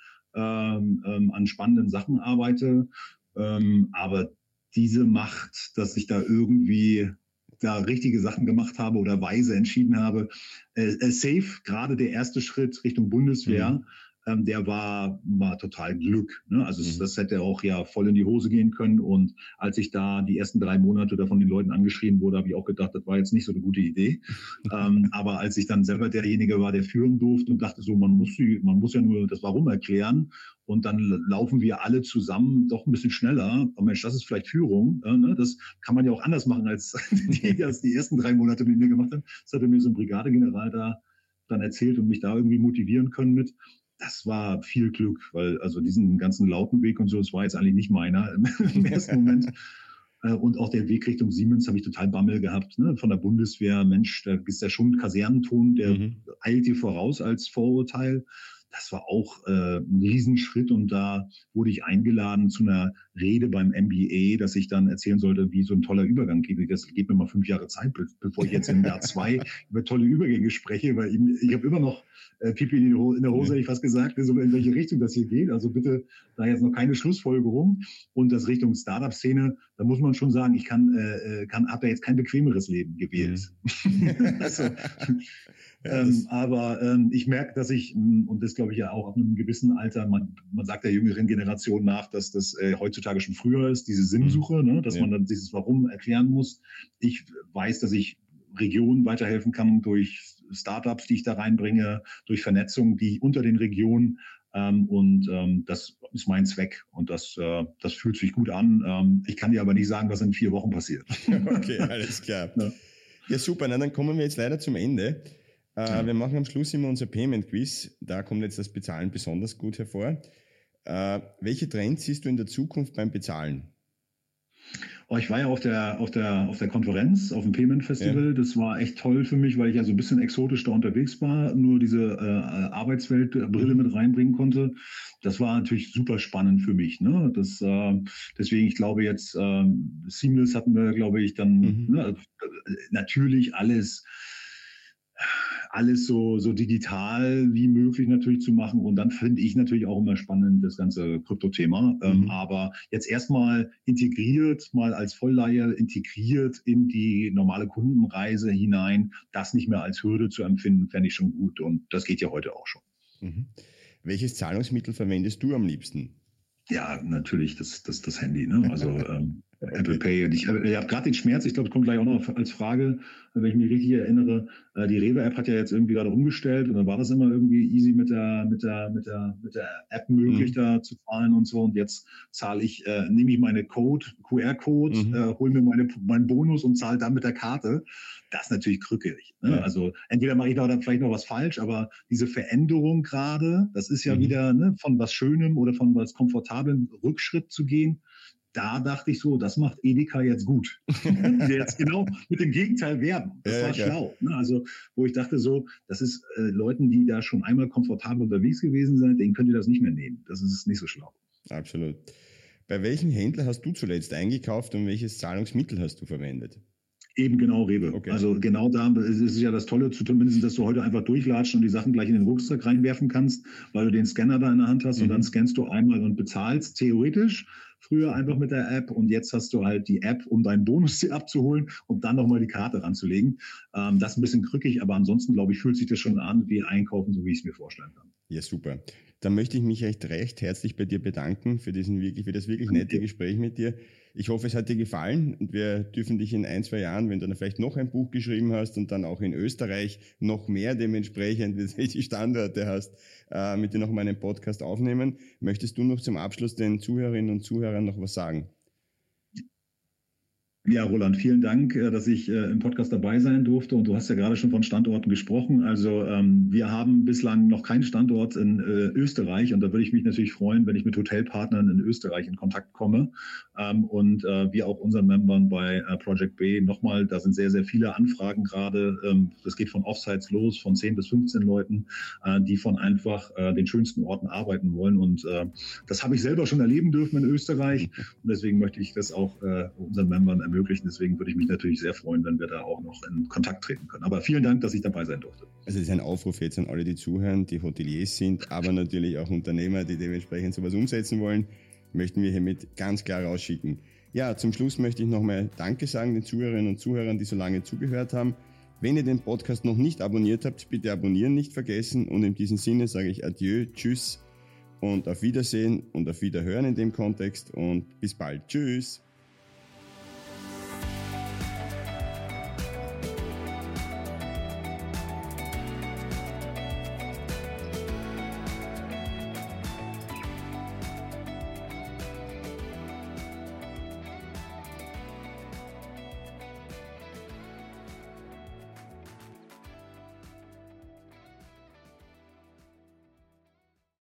an spannenden Sachen arbeite. Aber diese Macht, dass ich da irgendwie richtige Sachen gemacht habe oder weise entschieden habe, safe, gerade der erste Schritt Richtung Bundeswehr, der war total Glück. Ne? Also das hätte auch ja voll in die Hose gehen können. Und als ich da die ersten 3 Monate da von den Leuten angeschrien wurde, habe ich auch gedacht, das war jetzt nicht so eine gute Idee. Aber als ich dann selber derjenige war, der führen durfte und dachte so, man muss ja nur das Warum erklären. Und dann laufen wir alle zusammen doch ein bisschen schneller. Oh Mensch, das ist vielleicht Führung. Ne? Das kann man ja auch anders machen, als die ersten 3 Monate mit mir gemacht haben. Das hatte mir so ein Brigadegeneral da dann erzählt und mich da irgendwie motivieren können mit. Das war viel Glück, weil also diesen ganzen Lautenweg und so, das war jetzt eigentlich nicht meiner im ersten Moment. Und auch der Weg Richtung Siemens habe ich total Bammel gehabt, ne? Von der Bundeswehr. Mensch, da ist ja schon ein Kasernenton, der eilt dir voraus als Vorurteil. Das war auch ein Riesenschritt und da wurde ich eingeladen zu einer Rede beim MBA, dass ich dann erzählen sollte, wie so ein toller Übergang geht. Das gibt mir mal 5 Jahre Zeit, bevor ich jetzt im Jahr 2 über tolle Übergänge spreche, weil ich habe immer noch Pipi in der Hose, hätte ich fast gesagt, so in welche Richtung das hier geht. Also bitte da jetzt noch keine Schlussfolgerung. Und das Richtung Startup-Szene, da muss man schon sagen, ich habe da jetzt kein bequemeres Leben gewählt. Also, aber ich merke, dass ich, und das glaube ich ja auch ab einem gewissen Alter, man sagt der jüngeren Generation nach, dass das heutzutage schon früher ist, diese Sinnsuche, ne, dass man dann dieses Warum erklären muss. Ich weiß, dass ich Regionen weiterhelfen kann durch Startups, die ich da reinbringe, durch Vernetzung, die unter den Regionen. Das ist mein Zweck und das fühlt sich gut an. Ich kann dir aber nicht sagen, was in 4 Wochen passiert. Okay, alles klar. Ja, super. Na, dann kommen wir jetzt leider zum Ende. Wir machen am Schluss immer unser Payment-Quiz. Da kommt jetzt das Bezahlen besonders gut hervor. Welche Trends siehst du in der Zukunft beim Bezahlen? Ich war ja auf der Konferenz, auf dem Payment Festival. Ja. Das war echt toll für mich, weil ich ja so ein bisschen exotisch da unterwegs war, nur diese Arbeitsweltbrille mit reinbringen konnte. Das war natürlich super spannend für mich. Ne? Deswegen, ich glaube jetzt, Seamless hatten wir, glaube ich, dann natürlich alles so digital wie möglich natürlich zu machen. Und dann finde ich natürlich auch immer spannend das ganze Krypto-Thema. Aber jetzt erstmal integriert, mal als Vollleihe integriert in die normale Kundenreise hinein, das nicht mehr als Hürde zu empfinden, fände ich schon gut. Und das geht ja heute auch schon. Welches Zahlungsmittel verwendest du am liebsten? Ja, natürlich das Handy. Ne? Also Apple Pay. Und ich habe gerade den Schmerz, ich glaube, es kommt gleich auch noch als Frage, wenn ich mich richtig erinnere, die Rewe-App hat ja jetzt irgendwie gerade umgestellt und dann war das immer irgendwie easy mit der App möglich da zu zahlen und so. Und jetzt nehme ich meine QR-Code, hole mir meinen Bonus und zahle dann mit der Karte. Das ist natürlich krückelig. Ne? Ja. Also entweder mache ich da vielleicht noch was falsch, aber diese Veränderung gerade, das ist ja wieder von was Schönem oder von was Komfortablem Rückschritt zu gehen. Da dachte ich so, das macht Edeka jetzt gut. Die jetzt genau mit dem Gegenteil werben. Das war schlau. Ne? Also, wo ich dachte so, das ist Leuten, die da schon einmal komfortabel unterwegs gewesen sind, denen könnt ihr das nicht mehr nehmen. Das ist nicht so schlau. Absolut. Bei welchem Händler hast du zuletzt eingekauft und welches Zahlungsmittel hast du verwendet? Eben genau Rewe. Okay. Also genau da ist es ja das Tolle, zumindest, dass du heute einfach durchlatschen und die Sachen gleich in den Rucksack reinwerfen kannst, weil du den Scanner da in der Hand hast und dann scannst du einmal und bezahlst, theoretisch. Früher einfach mit der App und jetzt hast du halt die App, um deinen Bonus abzuholen und dann nochmal die Karte ranzulegen. Das ist ein bisschen krückig, aber ansonsten, glaube ich, fühlt sich das schon an wie Einkaufen, so wie ich es mir vorstellen kann. Ja, super. Dann möchte ich mich recht herzlich bei dir bedanken für das wirklich nette Gespräch mit dir. Ich hoffe, es hat dir gefallen und wir dürfen dich in 1-2 Jahren, wenn du dann vielleicht noch ein Buch geschrieben hast und dann auch in Österreich noch mehr dementsprechend, welche Standorte hast, mit dir noch mal einen Podcast aufnehmen. Möchtest du noch zum Abschluss den Zuhörerinnen und Zuhörern noch was sagen? Ja, Roland, vielen Dank, dass ich im Podcast dabei sein durfte. Und du hast ja gerade schon von Standorten gesprochen. Also wir haben bislang noch keinen Standort in Österreich. Und da würde ich mich natürlich freuen, wenn ich mit Hotelpartnern in Österreich in Kontakt komme. Und wir auch unseren Membern bei Project B nochmal, da sind sehr, sehr viele Anfragen gerade. Das geht von Offsites los, von 10 bis 15 Leuten, die von einfach den schönsten Orten arbeiten wollen. Und das habe ich selber schon erleben dürfen in Österreich. Und deswegen möchte ich das auch unseren Membern ermöglichen. Deswegen würde ich mich natürlich sehr freuen, wenn wir da auch noch in Kontakt treten können. Aber vielen Dank, dass ich dabei sein durfte. Also es ist ein Aufruf jetzt an alle, die zuhören, die Hoteliers sind, aber natürlich auch Unternehmer, die dementsprechend sowas umsetzen wollen, möchten wir hiermit ganz klar rausschicken. Ja, zum Schluss möchte ich nochmal Danke sagen den Zuhörerinnen und Zuhörern, die so lange zugehört haben. Wenn ihr den Podcast noch nicht abonniert habt, bitte abonnieren nicht vergessen. Und in diesem Sinne sage ich Adieu, Tschüss und auf Wiedersehen und auf Wiederhören in dem Kontext und bis bald. Tschüss.